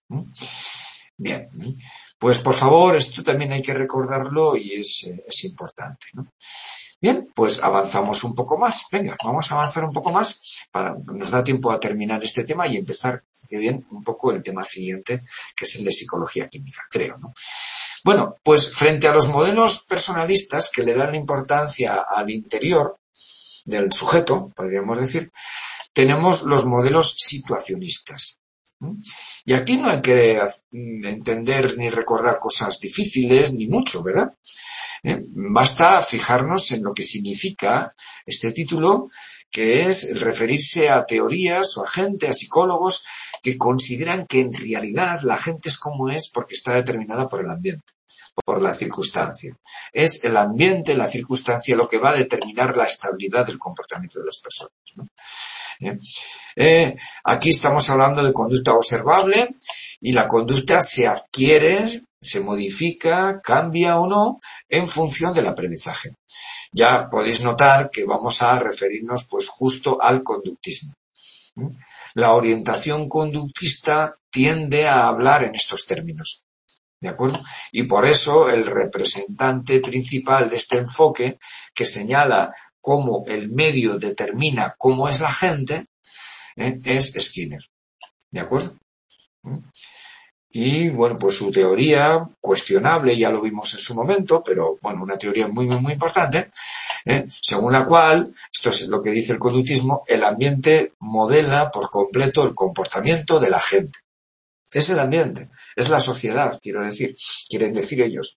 Bien, pues por favor, esto también hay que recordarlo y es importante, ¿no? Bien, pues avanzamos un poco más. Venga, vamos a avanzar un poco más. Nos da tiempo a terminar este tema y empezar, que bien, un poco el tema siguiente, que es el de psicología clínica, creo, ¿no? Bueno, pues frente a los modelos personalistas que le dan importancia al interior del sujeto, podríamos decir, tenemos los modelos situacionistas. Y aquí no hay que entender ni recordar cosas difíciles, ni mucho, ¿verdad? Basta fijarnos en lo que significa este título, que es referirse a teorías o a gente, a psicólogos, que consideran que en realidad la gente es como es porque está determinada por el ambiente, por la circunstancia. Es el ambiente, la circunstancia, lo que va a determinar la estabilidad del comportamiento de las personas, ¿no? Aquí estamos hablando de conducta observable y la conducta se adquiere, se modifica, cambia o no en función del aprendizaje. Ya podéis notar que vamos a referirnos pues justo al conductismo. La orientación conductista tiende a hablar en estos términos, ¿de acuerdo? Y por eso el representante principal de este enfoque, que señala cómo el medio determina cómo es la gente, es Skinner, ¿de acuerdo? Y bueno, pues su teoría, cuestionable, ya lo vimos en su momento, pero bueno, una teoría muy, muy, muy importante, según la cual, esto es lo que dice el conductismo, el ambiente modela por completo el comportamiento de la gente. Es el ambiente, es la sociedad, quieren decir ellos.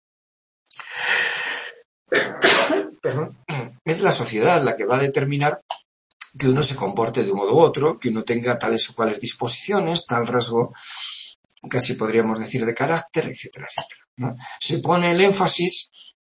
Perdón, es la sociedad la que va a determinar que uno se comporte de un modo u otro, que uno tenga tales o cuales disposiciones, tal rasgo, casi podríamos decir de carácter, etcétera, etcétera, ¿no? Se pone el énfasis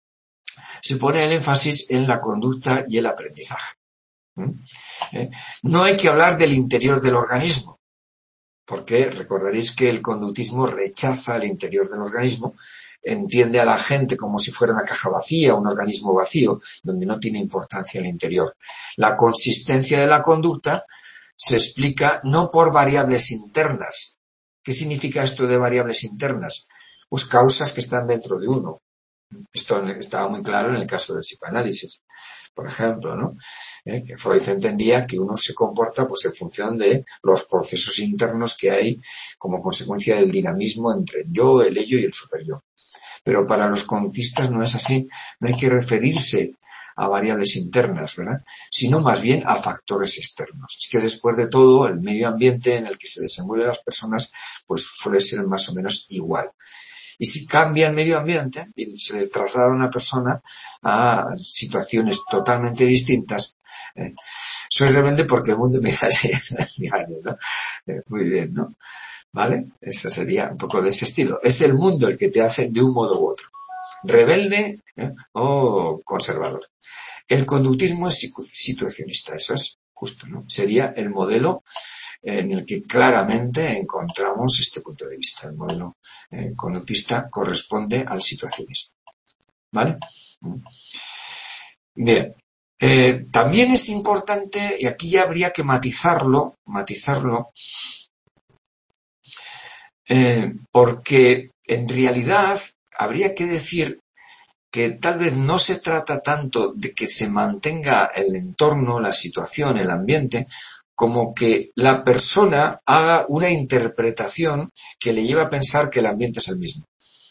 en la conducta y el aprendizaje. No hay que hablar del interior del organismo, porque recordaréis que el conductismo rechaza el interior del organismo, entiende a la gente como si fuera una caja vacía, un organismo vacío, donde no tiene importancia el interior. La consistencia de la conducta se explica no por variables internas. ¿Qué significa esto de variables internas? Pues causas que están dentro de uno. Esto estaba muy claro en el caso del psicoanálisis, por ejemplo, ¿no? Que Freud entendía que uno se comporta pues en función de los procesos internos que hay como consecuencia del dinamismo entre el yo, el ello y el superyo. Pero para los conductistas no es así, no hay que referirse a variables internas, ¿verdad? Sino más bien a factores externos. Es que después de todo, el medio ambiente en el que se desenvuelven las personas, pues suele ser más o menos igual. Y si cambia el medio ambiente y se les traslada a una persona a situaciones totalmente distintas, soy rebelde porque el mundo me da así, ¿no? Muy bien, ¿no? ¿Vale? Eso sería un poco de ese estilo. Es el mundo el que te hace de un modo u otro. Rebelde o conservador. El conductismo es situacionista, eso es justo, ¿no? Sería el modelo en el que claramente encontramos este punto de vista. El modelo conductista corresponde al situacionismo. ¿Vale? Bien. También es importante, y aquí ya habría que matizarlo, porque en realidad habría que decir que tal vez no se trata tanto de que se mantenga el entorno, la situación, el ambiente, como que la persona haga una interpretación que le lleva a pensar que el ambiente es el mismo.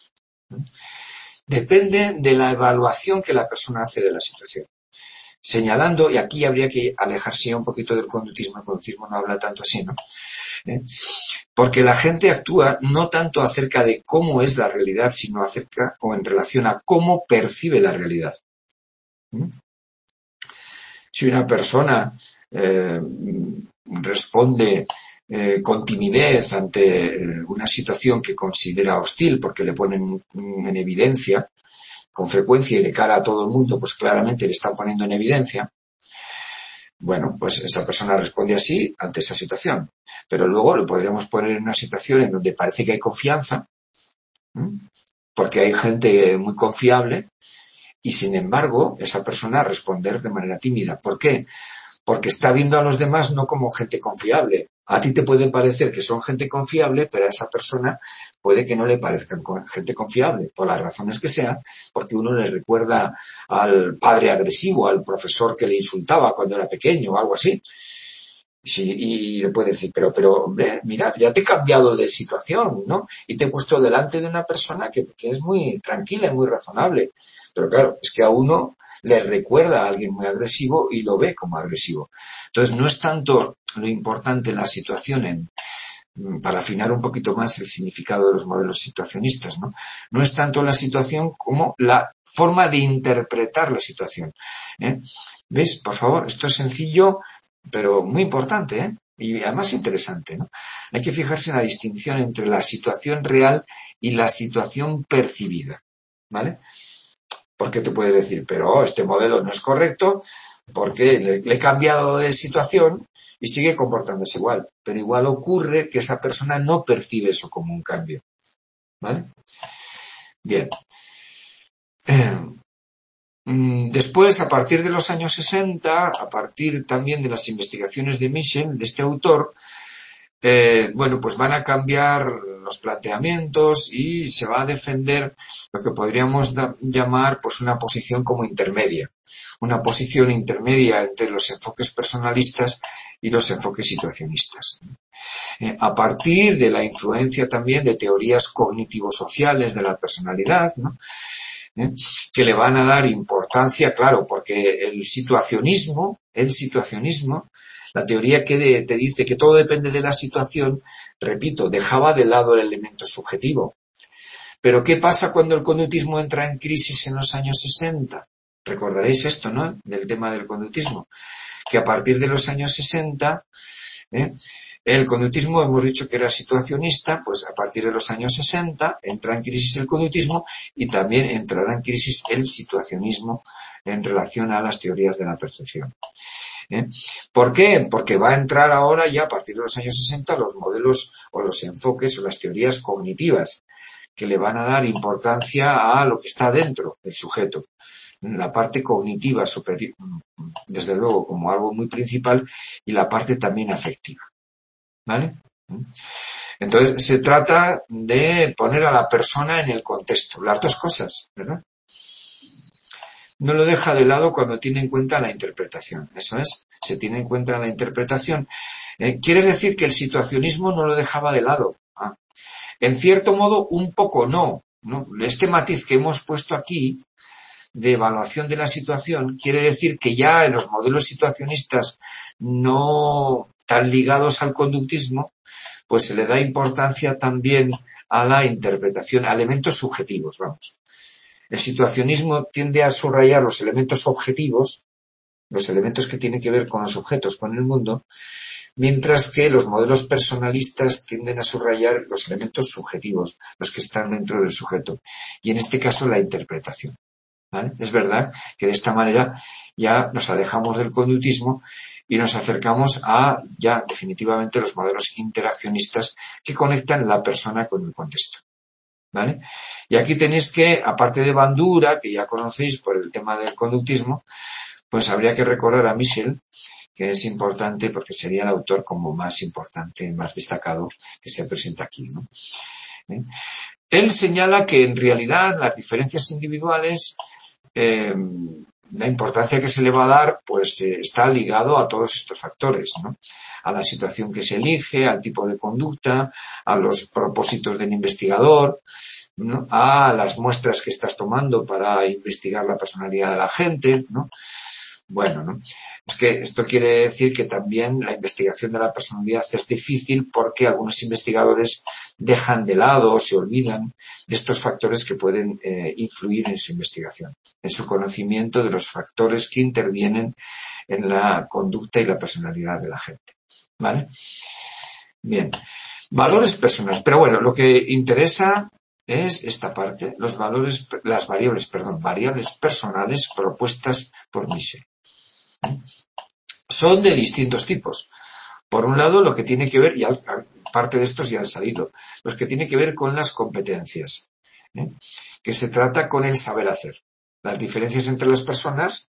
Depende de la evaluación que la persona hace de la situación. Señalando, y aquí habría que alejarse ya un poquito del conductismo, el conductismo no habla tanto así, ¿no? Porque la gente actúa no tanto acerca de cómo es la realidad, sino acerca o en relación a cómo percibe la realidad. Si una persona responde con timidez ante una situación que considera hostil porque le ponen en evidencia con frecuencia y de cara a todo el mundo, pues claramente le están poniendo en evidencia, bueno, pues esa persona responde así ante esa situación. Pero luego lo podríamos poner en una situación en donde parece que hay confianza, porque hay gente muy confiable, y sin embargo esa persona responder de manera tímida. ¿Por qué? Porque está viendo a los demás no como gente confiable. A ti te puede parecer que son gente confiable, pero a esa persona puede que no le parezcan gente confiable, por las razones que sean, porque uno le recuerda al padre agresivo, al profesor que le insultaba cuando era pequeño o algo así. Sí, y le puede decir, pero, hombre, mira, ya te he cambiado de situación, ¿no? Y te he puesto delante de una persona que es muy tranquila y muy razonable. Pero claro, es que a uno le recuerda a alguien muy agresivo y lo ve como agresivo. Entonces, no es tanto lo importante la situación para afinar un poquito más el significado de los modelos situacionistas, ¿no? No es tanto la situación como la forma de interpretar la situación, ¿eh? ¿Ves? Por favor, esto es sencillo, pero muy importante, ¿eh? Y además interesante, ¿no? Hay que fijarse en la distinción entre la situación real y la situación percibida, ¿vale? Porque te puede decir, pero este modelo no es correcto porque le he cambiado de situación y sigue comportándose igual. Pero igual ocurre que esa persona no percibe eso como un cambio, ¿vale? Bien. Después, a partir de los años 60, a partir también de las investigaciones de Michel, de este autor, bueno, pues van a cambiar los planteamientos y se va a defender lo que podríamos llamar pues una posición como intermedia, una posición intermedia entre los enfoques personalistas y los enfoques situacionistas. A partir de la influencia también de teorías cognitivo-sociales de la personalidad, ¿no? Que le van a dar importancia, claro, porque el situacionismo, la teoría que te dice que todo depende de la situación, repito, dejaba de lado el elemento subjetivo. Pero ¿qué pasa cuando el conductismo entra en crisis en los años 60? Recordaréis esto, ¿no? Del tema del conductismo. Que a partir de los años 60, el conductismo hemos dicho que era situacionista, pues a partir de los años 60 entra en crisis el conductismo y también entrará en crisis el situacionismo en relación a las teorías de la percepción. ¿Por qué? Porque va a entrar ahora ya a partir de los años 60 los modelos o los enfoques o las teorías cognitivas que le van a dar importancia a lo que está dentro del sujeto. La parte cognitiva superior, desde luego, como algo muy principal, y la parte también afectiva. ¿Vale? Entonces, se trata de poner a la persona en el contexto, las dos cosas, ¿verdad? No lo deja de lado cuando tiene en cuenta la interpretación. Eso es, se tiene en cuenta la interpretación. Quiere decir que el situacionismo no lo dejaba de lado. En cierto modo, un poco no. Este matiz que hemos puesto aquí de evaluación de la situación quiere decir que ya en los modelos situacionistas no tan ligados al conductismo, pues se le da importancia también a la interpretación, a elementos subjetivos, vamos. El situacionismo tiende a subrayar los elementos objetivos, los elementos que tienen que ver con los objetos, con el mundo, mientras que los modelos personalistas tienden a subrayar los elementos subjetivos, los que están dentro del sujeto, y en este caso la interpretación. ¿Vale? Es verdad que de esta manera ya nos alejamos del conductismo y nos acercamos a ya definitivamente los modelos interaccionistas que conectan la persona con el contexto. ¿Vale? Y aquí tenéis que, aparte de Bandura, que ya conocéis por el tema del conductismo, pues habría que recordar a Michel, que es importante porque sería el autor como más importante, más destacado que se presenta aquí, ¿no? Él señala que en realidad las diferencias individuales, la importancia que se le va a dar, pues está ligado a todos estos factores, ¿no? A la situación que se elige, al tipo de conducta, a los propósitos del investigador, ¿no? A las muestras que estás tomando para investigar la personalidad de la gente, ¿no? Bueno, ¿no? Es que esto quiere decir que también la investigación de la personalidad es difícil porque algunos investigadores dejan de lado o se olvidan de estos factores que pueden influir en su investigación, en su conocimiento de los factores que intervienen en la conducta y la personalidad de la gente. ¿Vale? Bien. Valores personales. Pero bueno, lo que interesa es esta parte, variables personales propuestas por Michel. Son de distintos tipos. Por un lado, lo que tiene que ver, y parte de estos ya han salido, los que tiene que ver con las competencias, que se trata con el saber hacer. Las diferencias entre las personas,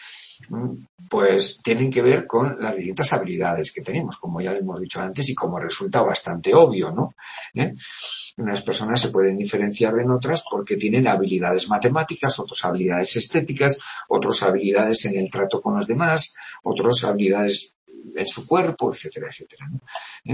pues tienen que ver con las distintas habilidades que tenemos, como ya lo hemos dicho antes y como resulta bastante obvio, ¿no? Unas personas se pueden diferenciar de otras porque tienen habilidades matemáticas, otras habilidades estéticas, otras habilidades en el trato con los demás, otras habilidades en su cuerpo, etcétera, etcétera, ¿no?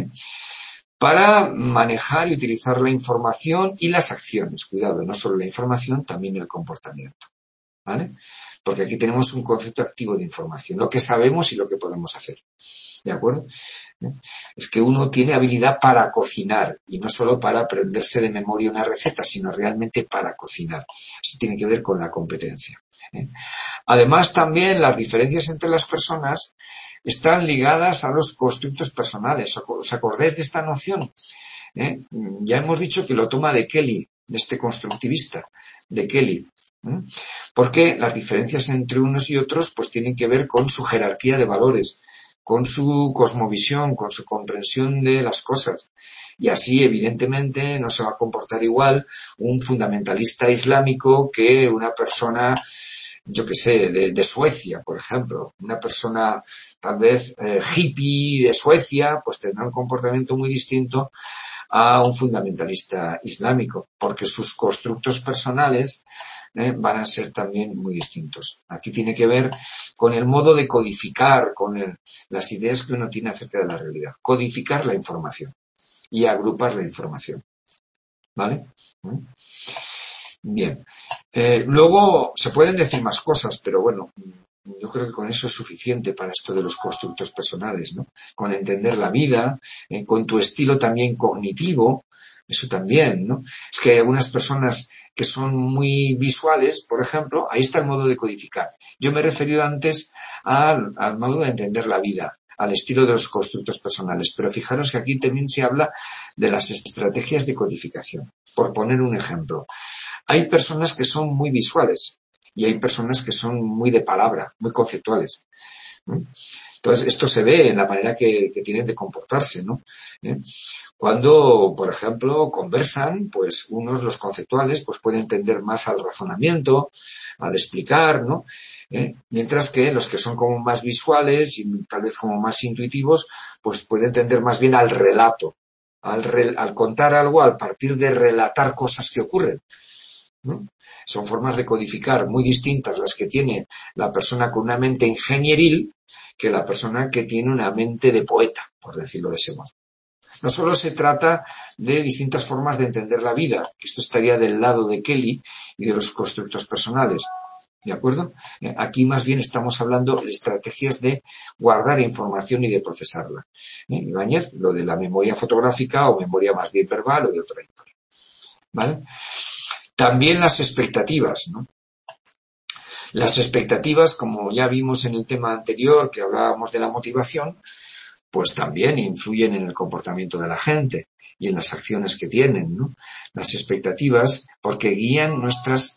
Para manejar y utilizar la información y las acciones. Cuidado, no solo la información, también el comportamiento. ¿Vale? Porque aquí tenemos un concepto activo de información, lo que sabemos y lo que podemos hacer. ¿De acuerdo? Es que uno tiene habilidad para cocinar y no solo para aprenderse de memoria una receta, sino realmente para cocinar. Eso tiene que ver con la competencia. Además, también las diferencias entre las personas están ligadas a los constructos personales. ¿Os acordáis de esta noción? Ya hemos dicho que lo toma de Kelly, de este constructivista, de Kelly. Porque las diferencias entre unos y otros pues tienen que ver con su jerarquía de valores, con su cosmovisión, con su comprensión de las cosas. Y así, evidentemente, no se va a comportar igual un fundamentalista islámico que una persona, yo qué sé, de Suecia, por ejemplo. Una persona, tal vez, hippie de Suecia, pues tendrá un comportamiento muy distinto a un fundamentalista islámico, porque sus constructos personales van a ser también muy distintos. Aquí tiene que ver con el modo de codificar, con las ideas que uno tiene acerca de la realidad. Codificar la información y agrupar la información. ¿Vale? Bien. Luego se pueden decir más cosas, pero bueno, yo creo que con eso es suficiente para esto de los constructos personales, ¿no? Con entender la vida, con tu estilo también cognitivo, eso también, ¿no? Es que hay algunas personas que son muy visuales, por ejemplo, ahí está el modo de codificar. Yo me he referido antes al modo de entender la vida, al estilo de los constructos personales, pero fijaros que aquí también se habla de las estrategias de codificación. Por poner un ejemplo, hay personas que son muy visuales y hay personas que son muy de palabra, muy conceptuales. Entonces, esto se ve en la manera que tienen de comportarse, ¿no? Cuando, por ejemplo, conversan, pues unos, los conceptuales, pues pueden tender más al razonamiento, al explicar, ¿no? Mientras que los que son como más visuales y tal vez como más intuitivos, pues pueden tender más bien al relato, al contar algo, al partir de relatar cosas que ocurren, ¿no? Son formas de codificar muy distintas las que tiene la persona con una mente ingenieril que la persona que tiene una mente de poeta, por decirlo de ese modo. No solo se trata de distintas formas de entender la vida, que esto estaría del lado de Kelly y de los constructos personales, ¿de acuerdo? Aquí más bien estamos hablando de estrategias de guardar información y de procesarla. Ibáñez, lo de la memoria fotográfica o memoria más bien verbal o de otra historia. ¿Vale? También las expectativas, ¿no? Las expectativas, como ya vimos en el tema anterior que hablábamos de la motivación, pues también influyen en el comportamiento de la gente y en las acciones que tienen, ¿no? Las expectativas, porque guían nuestras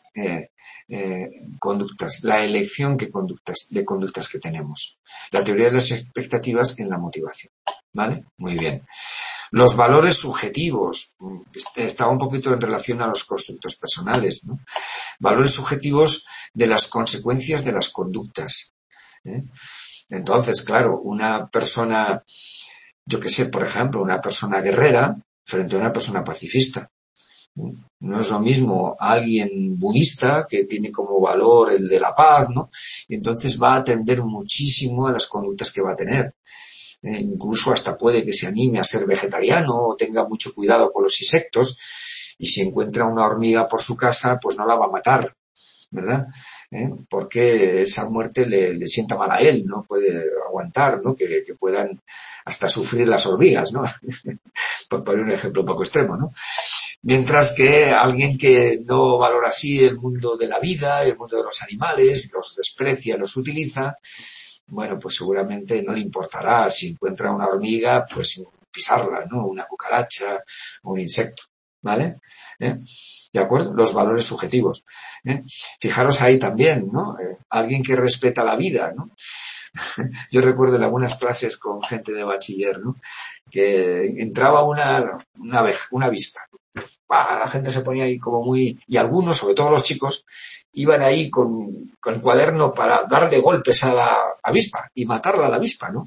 conductas, la elección de conductas que tenemos. La teoría de las expectativas en la motivación, ¿vale? Muy bien. Los valores subjetivos, está un poquito en relación a los constructos personales, ¿no? Valores subjetivos de las consecuencias de las conductas. Entonces, claro, una persona, yo qué sé, por ejemplo, una persona guerrera frente a una persona pacifista. No es lo mismo alguien budista que tiene como valor el de la paz, ¿no? Y entonces va a atender muchísimo a las conductas que va a tener. Incluso hasta puede que se anime a ser vegetariano o tenga mucho cuidado con los insectos, y si encuentra una hormiga por su casa, pues no la va a matar, ¿verdad? Porque esa muerte le sienta mal a él, no puede aguantar, ¿no? Que puedan hasta sufrir las hormigas, ¿no? Por poner un ejemplo un poco extremo, ¿no? Mientras que alguien que no valora así el mundo de la vida, el mundo de los animales, los desprecia, los utiliza, bueno, pues seguramente no le importará si encuentra una hormiga, pues pisarla, ¿no? Una cucaracha, un insecto, ¿vale? ¿De acuerdo? Los valores subjetivos. Fijaros ahí también, ¿no? Alguien que respeta la vida, ¿no? Yo recuerdo en algunas clases con gente de bachiller, ¿no? Que entraba una avispa. La gente se ponía ahí como muy... Y algunos, sobre todo los chicos, iban ahí con el cuaderno para darle golpes a la avispa y matarla a la avispa, ¿no?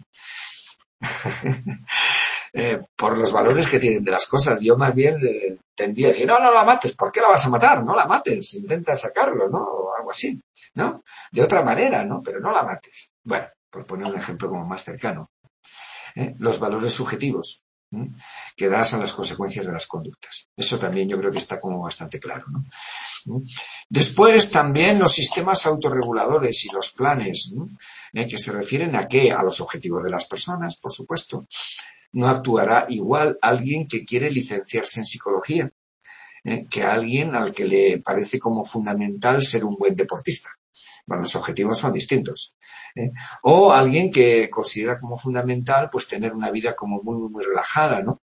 Por los valores que tienen de las cosas. Yo más bien tendría a decir, no la mates, ¿por qué la vas a matar? No la mates, intenta sacarlo, ¿no? O algo así, ¿no? De otra manera, ¿no? Pero no la mates. Bueno, por poner un ejemplo como más cercano. Los valores subjetivos que das a las consecuencias de las conductas. Eso también yo creo que está como bastante claro, ¿no? Después también los sistemas autorreguladores y los planes, ¿no? Que se refieren a qué, a los objetivos de las personas, por supuesto. No actuará igual alguien que quiere licenciarse en psicología que alguien al que le parece como fundamental ser un buen deportista. Bueno, los objetivos son distintos. O alguien que considera como fundamental pues tener una vida como muy relajada, ¿no?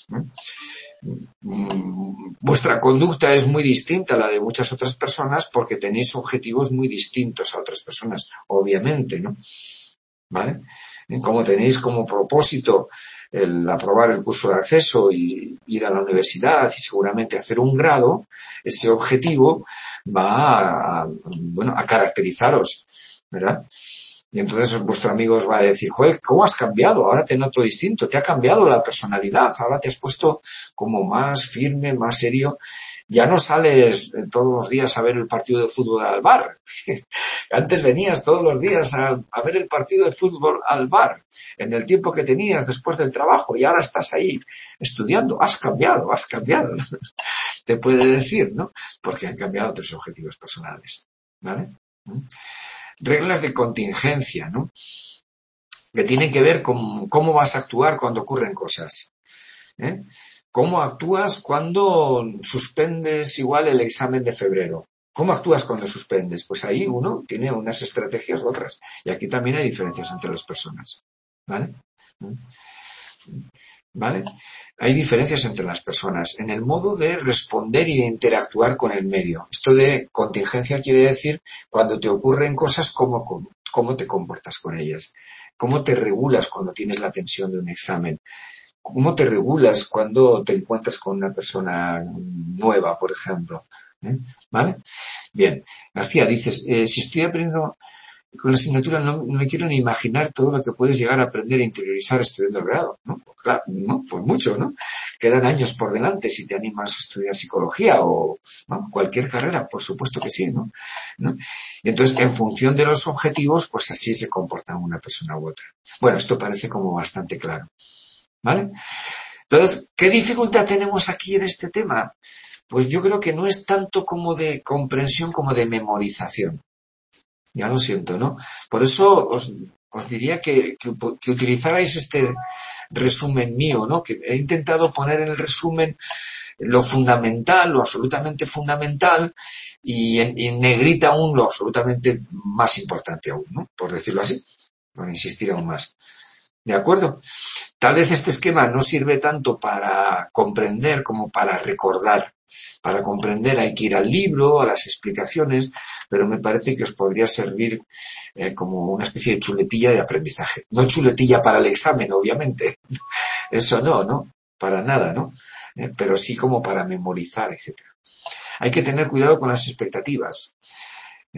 Vuestra conducta es muy distinta a la de muchas otras personas porque tenéis objetivos muy distintos a otras personas, obviamente, ¿no? ¿Vale? Como tenéis como propósito el aprobar el curso de acceso y ir a la universidad y seguramente hacer un grado, ese objetivo va a caracterizaros, ¿verdad? Y entonces vuestro amigo os va a decir, joder, ¿cómo has cambiado? Ahora te noto distinto, te ha cambiado la personalidad, ahora te has puesto como más firme, más serio. Ya no sales todos los días a ver el partido de fútbol al bar. Antes venías todos los días a ver el partido de fútbol al bar, en el tiempo que tenías después del trabajo, y ahora estás ahí estudiando. Has cambiado. Te puede decir, ¿no? Porque han cambiado tus objetivos personales, ¿vale? Reglas de contingencia, ¿no? Que tienen que ver con cómo vas a actuar cuando ocurren cosas. ¿Cómo actúas cuando suspendes igual el examen de febrero? ¿Cómo actúas cuando suspendes? Pues ahí uno tiene unas estrategias u otras. Y aquí también hay diferencias entre las personas. ¿Vale? ¿Vale? Hay diferencias entre las personas en el modo de responder y de interactuar con el medio. Esto de contingencia quiere decir cuando te ocurren cosas, cómo te comportas con ellas. Cómo te regulas cuando tienes la tensión de un examen. ¿Cómo te regulas cuando te encuentras con una persona nueva, por ejemplo? ¿Vale? Bien. García, dices, si estoy aprendiendo con la asignatura no me quiero ni imaginar todo lo que puedes llegar a aprender e interiorizar estudiando el grado, ¿no? Pues claro, ¿no? Pues mucho, ¿no? Quedan años por delante si te animas a estudiar psicología o ¿no? Cualquier carrera, por supuesto que sí, ¿no? Y entonces, en función de los objetivos, pues así se comporta una persona u otra. Bueno, esto parece como bastante claro. ¿Vale? Entonces, ¿qué dificultad tenemos aquí en este tema? Pues yo creo que no es tanto como de comprensión como de memorización. Ya lo siento, ¿no? Por eso os diría que utilizarais este resumen mío, ¿no? Que he intentado poner en el resumen lo fundamental, lo absolutamente fundamental, y en negrita aún lo absolutamente más importante aún, ¿no? Por decirlo así, por insistir aún más. ¿De acuerdo? Tal vez este esquema no sirve tanto para comprender como para recordar. Para comprender hay que ir al libro, a las explicaciones, pero me parece que os podría servir como una especie de chuletilla de aprendizaje. No chuletilla para el examen, obviamente. Eso no, para nada, ¿no? Pero sí como para memorizar, etcétera. Hay que tener cuidado con las expectativas.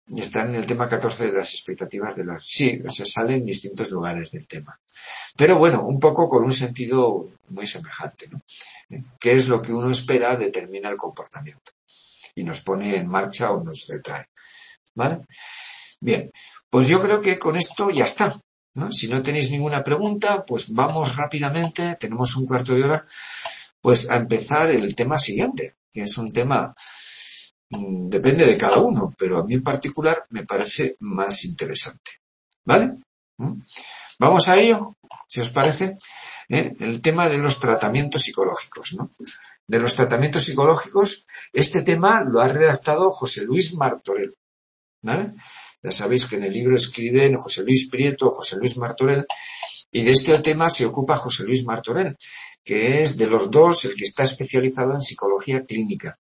Y está en el tema 14 de las expectativas de las... Sí, se sale en distintos lugares del tema. Pero bueno, un poco con un sentido muy semejante, ¿no? ¿Qué es lo que uno espera determina el comportamiento? Y nos pone en marcha o nos retrae. ¿Vale? Bien, pues yo creo que con esto ya está, ¿no? Si no tenéis ninguna pregunta, pues vamos rápidamente, tenemos un cuarto de hora, pues a empezar el tema siguiente, que es un tema, depende de cada uno, pero a mí en particular me parece más interesante. ¿Vale? Vamos a ello, si os parece, el tema de los tratamientos psicológicos, ¿no? De los tratamientos psicológicos, este tema lo ha redactado José Luis Martorell, ¿vale? Ya sabéis que en el libro escriben José Luis Prieto, José Luis Martorell, y de este tema se ocupa José Luis Martorell, que es de los dos el que está especializado en psicología clínica.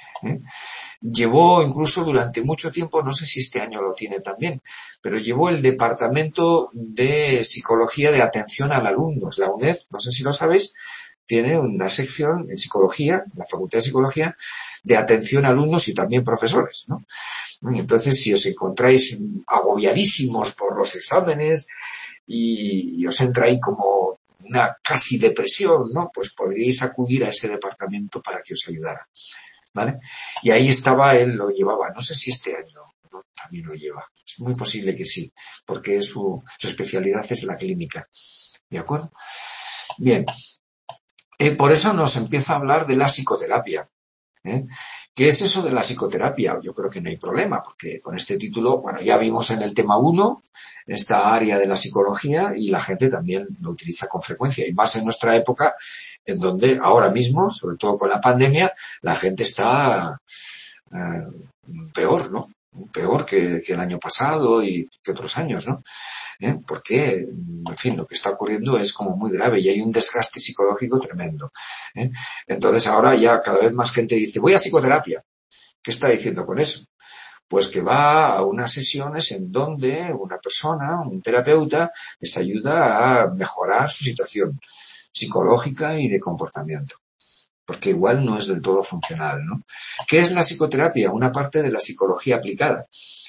Llevó incluso durante mucho tiempo, no sé si este año lo tiene también, pero llevó el departamento de psicología de atención al alumno. La UNED, no sé si lo sabéis, tiene una sección en psicología, la Facultad de Psicología, de atención a alumnos y también profesores, ¿no? Entonces, si os encontráis agobiadísimos por los exámenes y os entra ahí como una casi depresión, ¿no? Pues podríais acudir a ese departamento para que os ayudara, ¿vale? Y ahí estaba, él lo llevaba, no sé si este año, ¿no? También lo lleva. Es muy posible que sí, porque su especialidad es la clínica. ¿De acuerdo? Bien. Por eso nos empieza a hablar de la psicoterapia. ¿Qué es eso de la psicoterapia? Yo creo que no hay problema, porque con este título, bueno, ya vimos en el tema 1 esta área de la psicología y la gente también lo utiliza con frecuencia, y más en nuestra época, en donde ahora mismo, sobre todo con la pandemia, la gente está peor, ¿no? Peor que el año pasado y que otros años, ¿no? Porque, en fin, lo que está ocurriendo es como muy grave y hay un desgaste psicológico tremendo. Entonces ahora ya cada vez más gente dice, voy a psicoterapia. ¿Qué está diciendo con eso? Pues que va a unas sesiones en donde una persona, un terapeuta, les ayuda a mejorar su situación psicológica y de comportamiento. Porque igual no es del todo funcional, ¿no? ¿Qué es la psicoterapia? Una parte de la psicología aplicada.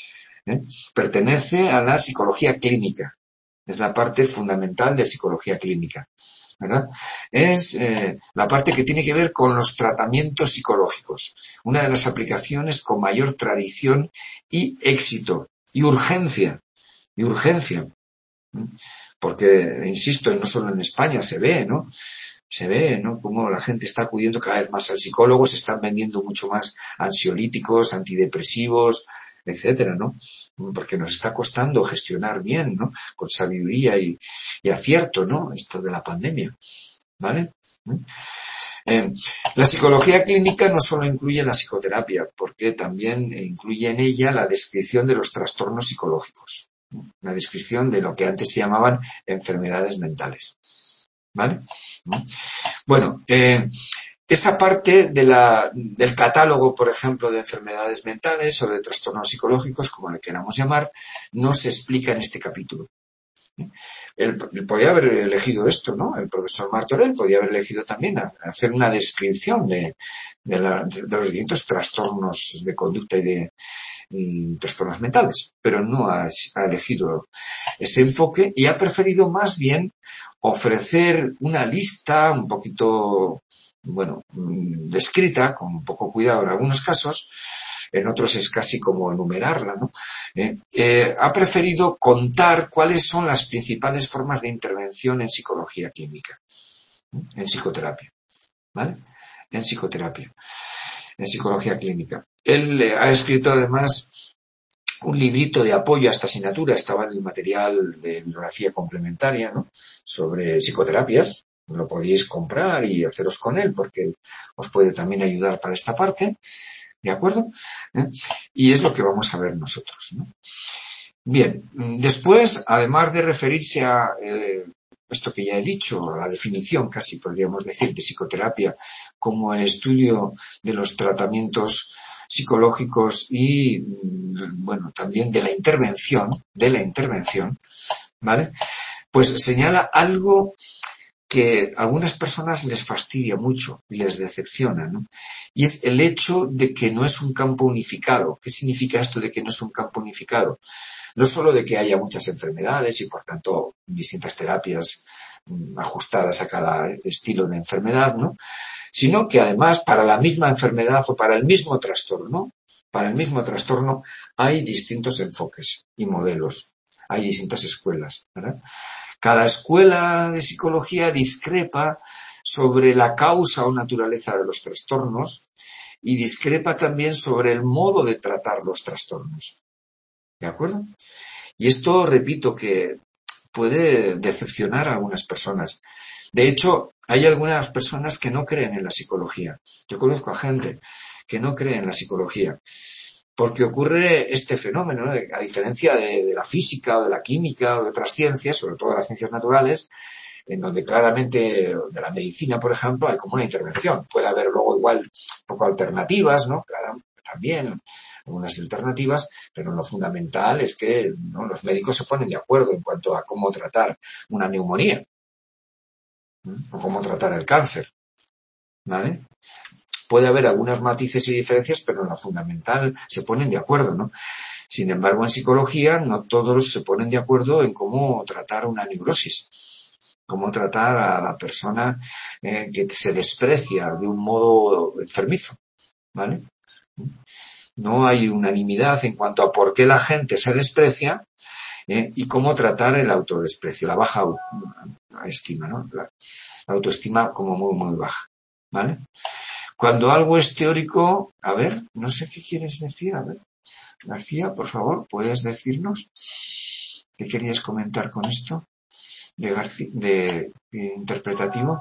Pertenece a la psicología clínica. Es la parte fundamental de psicología clínica, ¿verdad? Es la parte que tiene que ver con los tratamientos psicológicos. Una de las aplicaciones con mayor tradición y éxito y urgencia. Y urgencia. Porque, insisto, no solo en España se ve, ¿no? Se ve, ¿no? Cómo la gente está acudiendo cada vez más al psicólogo, se están vendiendo mucho más ansiolíticos, antidepresivos, etcétera, ¿no? Porque nos está costando gestionar bien, ¿no? Con sabiduría y acierto, ¿no? Esto de la pandemia, ¿vale? La psicología clínica no solo incluye la psicoterapia, porque también incluye en ella la descripción de los trastornos psicológicos, una descripción de lo que antes se llamaban enfermedades mentales, ¿vale? Bueno, esa parte del catálogo, por ejemplo, de enfermedades mentales o de trastornos psicológicos, como le queramos llamar, no se explica en este capítulo. Él podía haber elegido esto, ¿no? El profesor Martorell podía haber elegido también hacer una descripción de los distintos trastornos de conducta y trastornos mentales, pero no ha elegido ese enfoque y ha preferido más bien ofrecer una lista un poquito, bueno, descrita, con un poco cuidado en algunos casos, en otros es casi como enumerarla, ¿no? Ha preferido contar cuáles son las principales formas de intervención en psicología clínica, en psicoterapia, ¿vale? En psicoterapia, en psicología clínica. Él ha escrito además un librito de apoyo a esta asignatura, estaba en el material de bibliografía complementaria, ¿no? Sobre psicoterapias, lo podéis comprar y haceros con él porque os puede también ayudar para esta parte, ¿de acuerdo? Y es lo que vamos a ver nosotros, ¿no? Bien, después, además de referirse a esto que ya he dicho, a la definición casi podríamos decir de psicoterapia como el estudio de los tratamientos psicológicos y, bueno, también de la intervención, ¿vale? Pues señala algo que a algunas personas les fastidia mucho y les decepciona, ¿no? Y es el hecho de que no es un campo unificado. ¿Qué significa esto de que no es un campo unificado? No solo de que haya muchas enfermedades y, por tanto, distintas terapias ajustadas a cada estilo de enfermedad, ¿no? Sino que además para la misma enfermedad o para el mismo trastorno, hay distintos enfoques y modelos, hay distintas escuelas, ¿verdad? Cada escuela de psicología discrepa sobre la causa o naturaleza de los trastornos y discrepa también sobre el modo de tratar los trastornos. ¿De acuerdo? Y esto, repito, que puede decepcionar a algunas personas. De hecho, hay algunas personas que no creen en la psicología. Yo conozco a gente que no cree en la psicología. Porque ocurre este fenómeno, ¿no? A diferencia de la física o de la química o de otras ciencias, sobre todo de las ciencias naturales, en donde claramente de la medicina, por ejemplo, hay como una intervención. Puede haber luego igual un poco alternativas, ¿no? Claro, también algunas alternativas, pero lo fundamental es que, ¿no?, los médicos se ponen de acuerdo en cuanto a cómo tratar una neumonía, ¿no?, o cómo tratar el cáncer, ¿vale? Puede haber algunos matices y diferencias, pero en lo fundamental se ponen de acuerdo, ¿no? Sin embargo, en psicología no todos se ponen de acuerdo en cómo tratar una neurosis, cómo tratar a la persona que se desprecia de un modo enfermizo, ¿vale? No hay unanimidad en cuanto a por qué la gente se desprecia y cómo tratar el autodesprecio, la baja estima, ¿no? La autoestima como muy, muy baja, ¿vale? Cuando algo es teórico, a ver, no sé qué quieres decir, a ver, García, por favor, ¿puedes decirnos qué querías comentar con esto de interpretativo?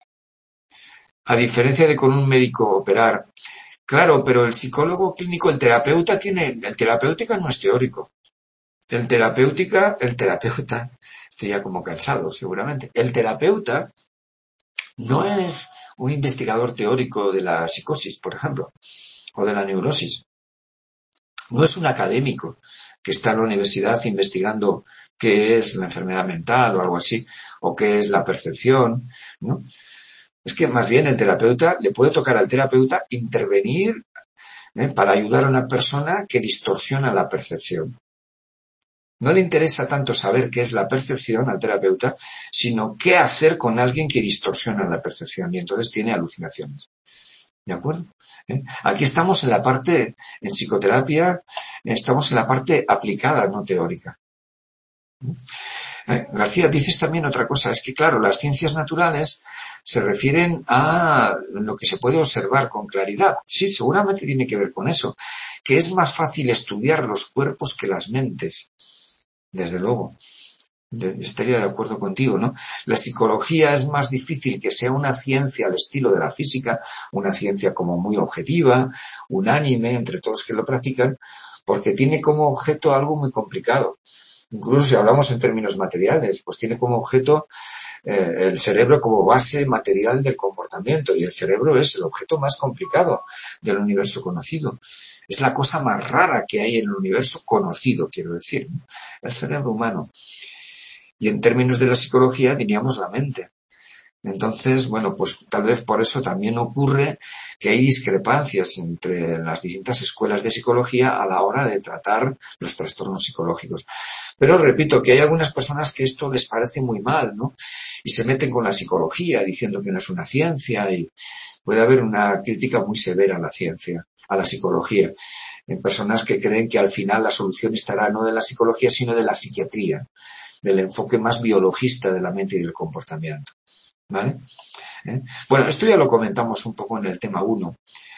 A diferencia de con un médico operar, claro, pero el psicólogo clínico, el terapeuta no es teórico. El terapeuta, estoy ya como cansado, seguramente. El terapeuta no es un investigador teórico de la psicosis, por ejemplo, o de la neurosis. No es un académico que está en la universidad investigando qué es la enfermedad mental o algo así, o qué es la percepción, ¿no? Es que más bien le puede tocar al terapeuta intervenir para ayudar a una persona que distorsiona la percepción. No le interesa tanto saber qué es la percepción al terapeuta, sino qué hacer con alguien que distorsiona la percepción y entonces tiene alucinaciones. ¿De acuerdo? Aquí estamos en psicoterapia, estamos en la parte aplicada, no teórica. García, dices también otra cosa, es que claro, las ciencias naturales se refieren a lo que se puede observar con claridad. Sí, seguramente tiene que ver con eso, que es más fácil estudiar los cuerpos que las mentes, desde luego. Estaría de acuerdo contigo, ¿no? La psicología es más difícil que sea una ciencia al estilo de la física, una ciencia como muy objetiva, unánime entre todos que lo practican, porque tiene como objeto algo muy complicado. Incluso si hablamos en términos materiales, pues tiene como objeto el cerebro como base material del comportamiento, y el cerebro es el objeto más complicado del universo conocido. Es la cosa más rara que hay en el universo conocido, quiero decir, ¿no? El cerebro humano. Y en términos de la psicología diríamos la mente. Entonces, bueno, pues tal vez por eso también ocurre que hay discrepancias entre las distintas escuelas de psicología a la hora de tratar los trastornos psicológicos. Pero repito que hay algunas personas que esto les parece muy mal, ¿no? Y se meten con la psicología diciendo que no es una ciencia, y puede haber una crítica muy severa a la ciencia, a la psicología, en personas que creen que al final la solución estará no de la psicología, sino de la psiquiatría, del enfoque más biologista de la mente y del comportamiento. ¿Vale? Bueno, esto ya lo comentamos un poco en el tema 1.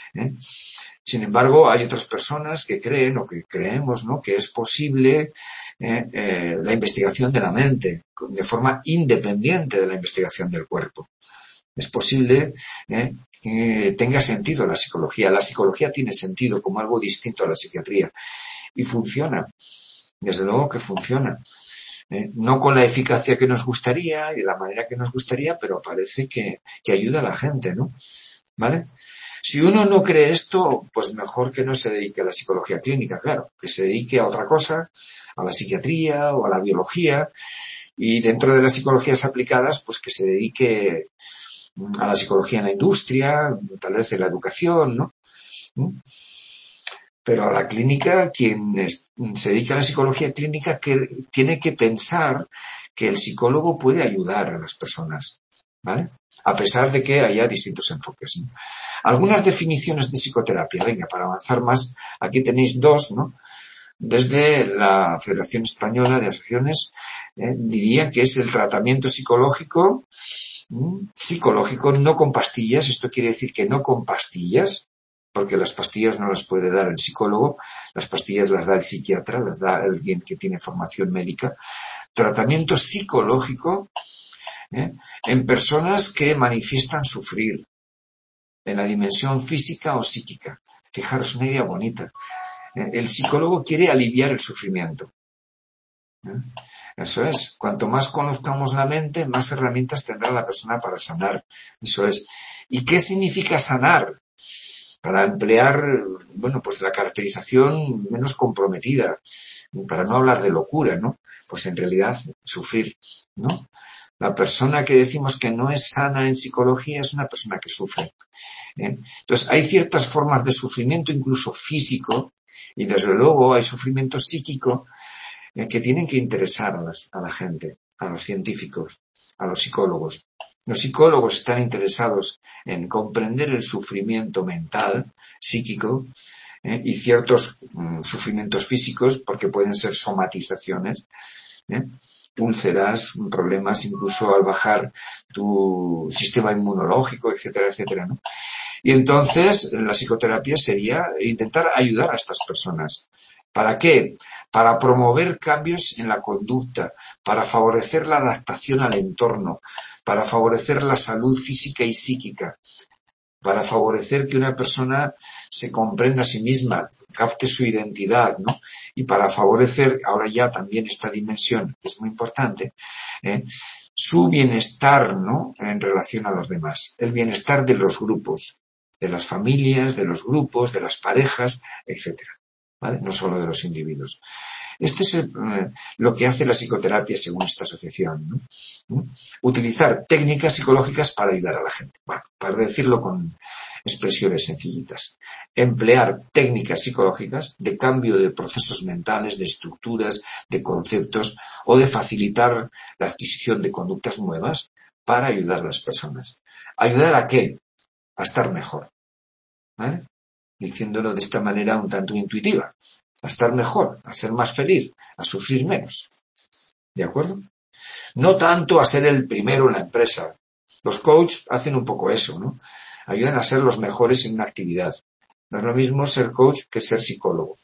Sin embargo, hay otras personas que creen, o que creemos, ¿no?, que es posible la investigación de la mente de forma independiente de la investigación del cuerpo. Es posible que tenga sentido la psicología. La psicología tiene sentido como algo distinto a la psiquiatría y funciona. Desde luego que funciona. No con la eficacia que nos gustaría y de la manera que nos gustaría, pero parece que ayuda a la gente, ¿no? ¿Vale? Si uno no cree esto, pues mejor que no se dedique a la psicología clínica, claro, que se dedique a otra cosa, a la psiquiatría o a la biología, Y dentro de las psicologías aplicadas, pues que se dedique a la psicología en la industria, tal vez en la educación, ¿no? Pero a la clínica, quien se dedica a la psicología clínica tiene que pensar que el psicólogo puede ayudar a las personas, ¿vale? A pesar de que haya distintos enfoques, ¿no? Algunas definiciones de psicoterapia, venga, para avanzar más, aquí tenéis dos, ¿no? Desde la Federación Española de Asociaciones, diría que es el tratamiento psicológico no con pastillas. Esto quiere decir que no con pastillas, porque las pastillas no las puede dar el psicólogo, las pastillas las da el psiquiatra, las da alguien que tiene formación médica. Tratamiento psicológico en personas que manifiestan sufrir en la dimensión física o psíquica. Fijaros, una idea bonita. El psicólogo quiere aliviar el sufrimiento. Eso es. Cuanto más conozcamos la mente, más herramientas tendrá la persona para sanar. Eso es. ¿Y qué significa sanar? Para emplear, bueno, pues la caracterización menos comprometida, para no hablar de locura, ¿no? Pues en realidad sufrir, ¿no? La persona que decimos que no es sana en psicología es una persona que sufre. Entonces, hay ciertas formas de sufrimiento, incluso físico, y desde luego hay sufrimiento psíquico que tienen que interesar a la gente, a los científicos, a los psicólogos. Los psicólogos están interesados en comprender el sufrimiento mental, psíquico, y ciertos sufrimientos físicos, porque pueden ser somatizaciones, úlceras, problemas incluso al bajar tu sistema inmunológico, etcétera, etcétera, ¿no? Y entonces la psicoterapia sería intentar ayudar a estas personas. ¿Para qué? Para promover cambios en la conducta, para favorecer la adaptación al entorno, para favorecer la salud física y psíquica, para favorecer que una persona se comprenda a sí misma, capte su identidad, ¿no? Y para favorecer, ahora ya también esta dimensión, que es muy importante, su bienestar, ¿no? En relación a los demás, el bienestar de los grupos, de las familias, de los grupos, de las parejas, etcétera, ¿vale? No solo de los individuos. Este es lo que hace la psicoterapia según esta asociación, ¿no? Utilizar técnicas psicológicas para ayudar a la gente. Bueno, para decirlo con expresiones sencillitas. Emplear técnicas psicológicas de cambio de procesos mentales, de estructuras, de conceptos o de facilitar la adquisición de conductas nuevas para ayudar a las personas. ¿Ayudar a qué? A estar mejor, ¿vale? Diciéndolo de esta manera un tanto intuitiva. A estar mejor, a ser más feliz, a sufrir menos. ¿De acuerdo? No tanto a ser el primero en la empresa. Los coaches hacen un poco eso, ¿no? Ayudan a ser los mejores en una actividad. No es lo mismo ser coach que ser psicólogo.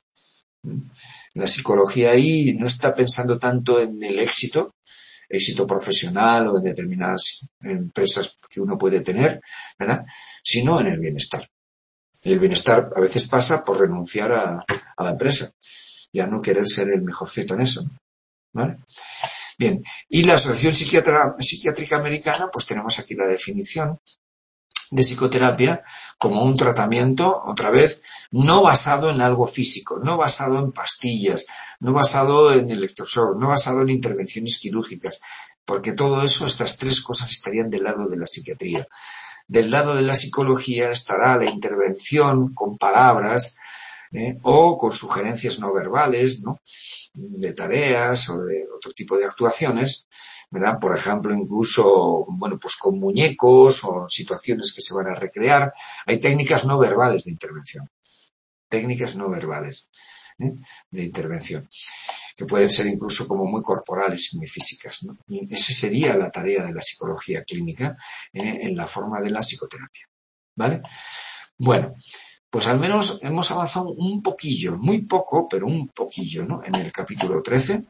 La psicología ahí no está pensando tanto en el éxito profesional o en determinadas empresas que uno puede tener, ¿verdad? Sino en el bienestar. Y el bienestar a veces pasa por renunciar a la empresa, ya no querer ser el mejorcito en eso, ¿vale? Bien, y la Asociación Psiquiátrica Americana, pues tenemos aquí la definición de psicoterapia como un tratamiento, otra vez, no basado en algo físico, no basado en pastillas, no basado en electroshock, no basado en intervenciones quirúrgicas, porque todo eso, estas tres cosas estarían del lado de la psiquiatría. Del lado de la psicología estará la intervención con palabras o con sugerencias no verbales, ¿no? De tareas o de otro tipo de actuaciones, ¿verdad? Por ejemplo, incluso, bueno, pues con muñecos o situaciones que se van a recrear. Hay técnicas no verbales de intervención. Técnicas no verbales de intervención, que pueden ser incluso como muy corporales y muy físicas, ¿no? Y esa sería la tarea de la psicología clínica en la forma de la psicoterapia, ¿vale? Bueno, pues al menos hemos avanzado un poquillo, muy poco, pero un poquillo, ¿no? En el capítulo 13,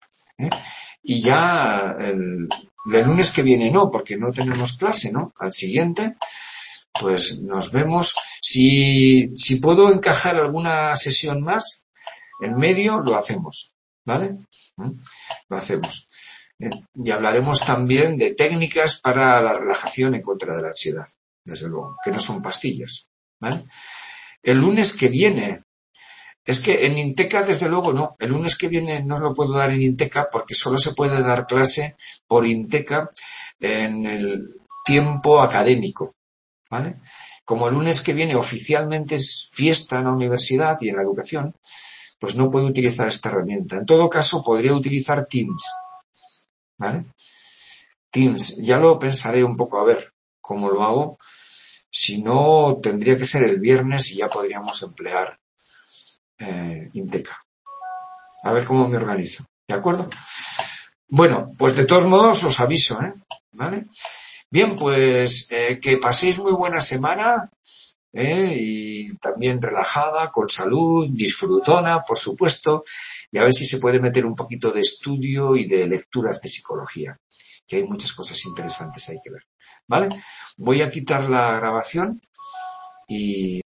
y ya el lunes que viene no, porque no tenemos clase, ¿no? Al siguiente, pues nos vemos. Si puedo encajar alguna sesión más en medio, lo hacemos, ¿vale? Lo hacemos. Y hablaremos también de técnicas para la relajación en contra de la ansiedad, desde luego, que no son pastillas, ¿vale? El lunes que viene Es que en Inteca, desde luego, no. El lunes que viene no lo puedo dar en Inteca porque solo se puede dar clase por Inteca en el tiempo académico, ¿vale? Como el lunes que viene oficialmente es fiesta en la universidad y en la educación, pues no puedo utilizar esta herramienta. En todo caso, podría utilizar Teams, ¿vale? Teams, ya lo pensaré un poco a ver cómo lo hago. Si no, tendría que ser el viernes y ya podríamos emplear Inteca. A ver cómo me organizo. ¿De acuerdo? Bueno, pues de todos modos os aviso, ¿eh? ¿Vale? Bien, pues que paséis muy buena semana, y también relajada, con salud, disfrutona, por supuesto, y a ver si se puede meter un poquito de estudio y de lecturas de psicología, que hay muchas cosas interesantes ahí que ver. ¿Vale? Voy a quitar la grabación y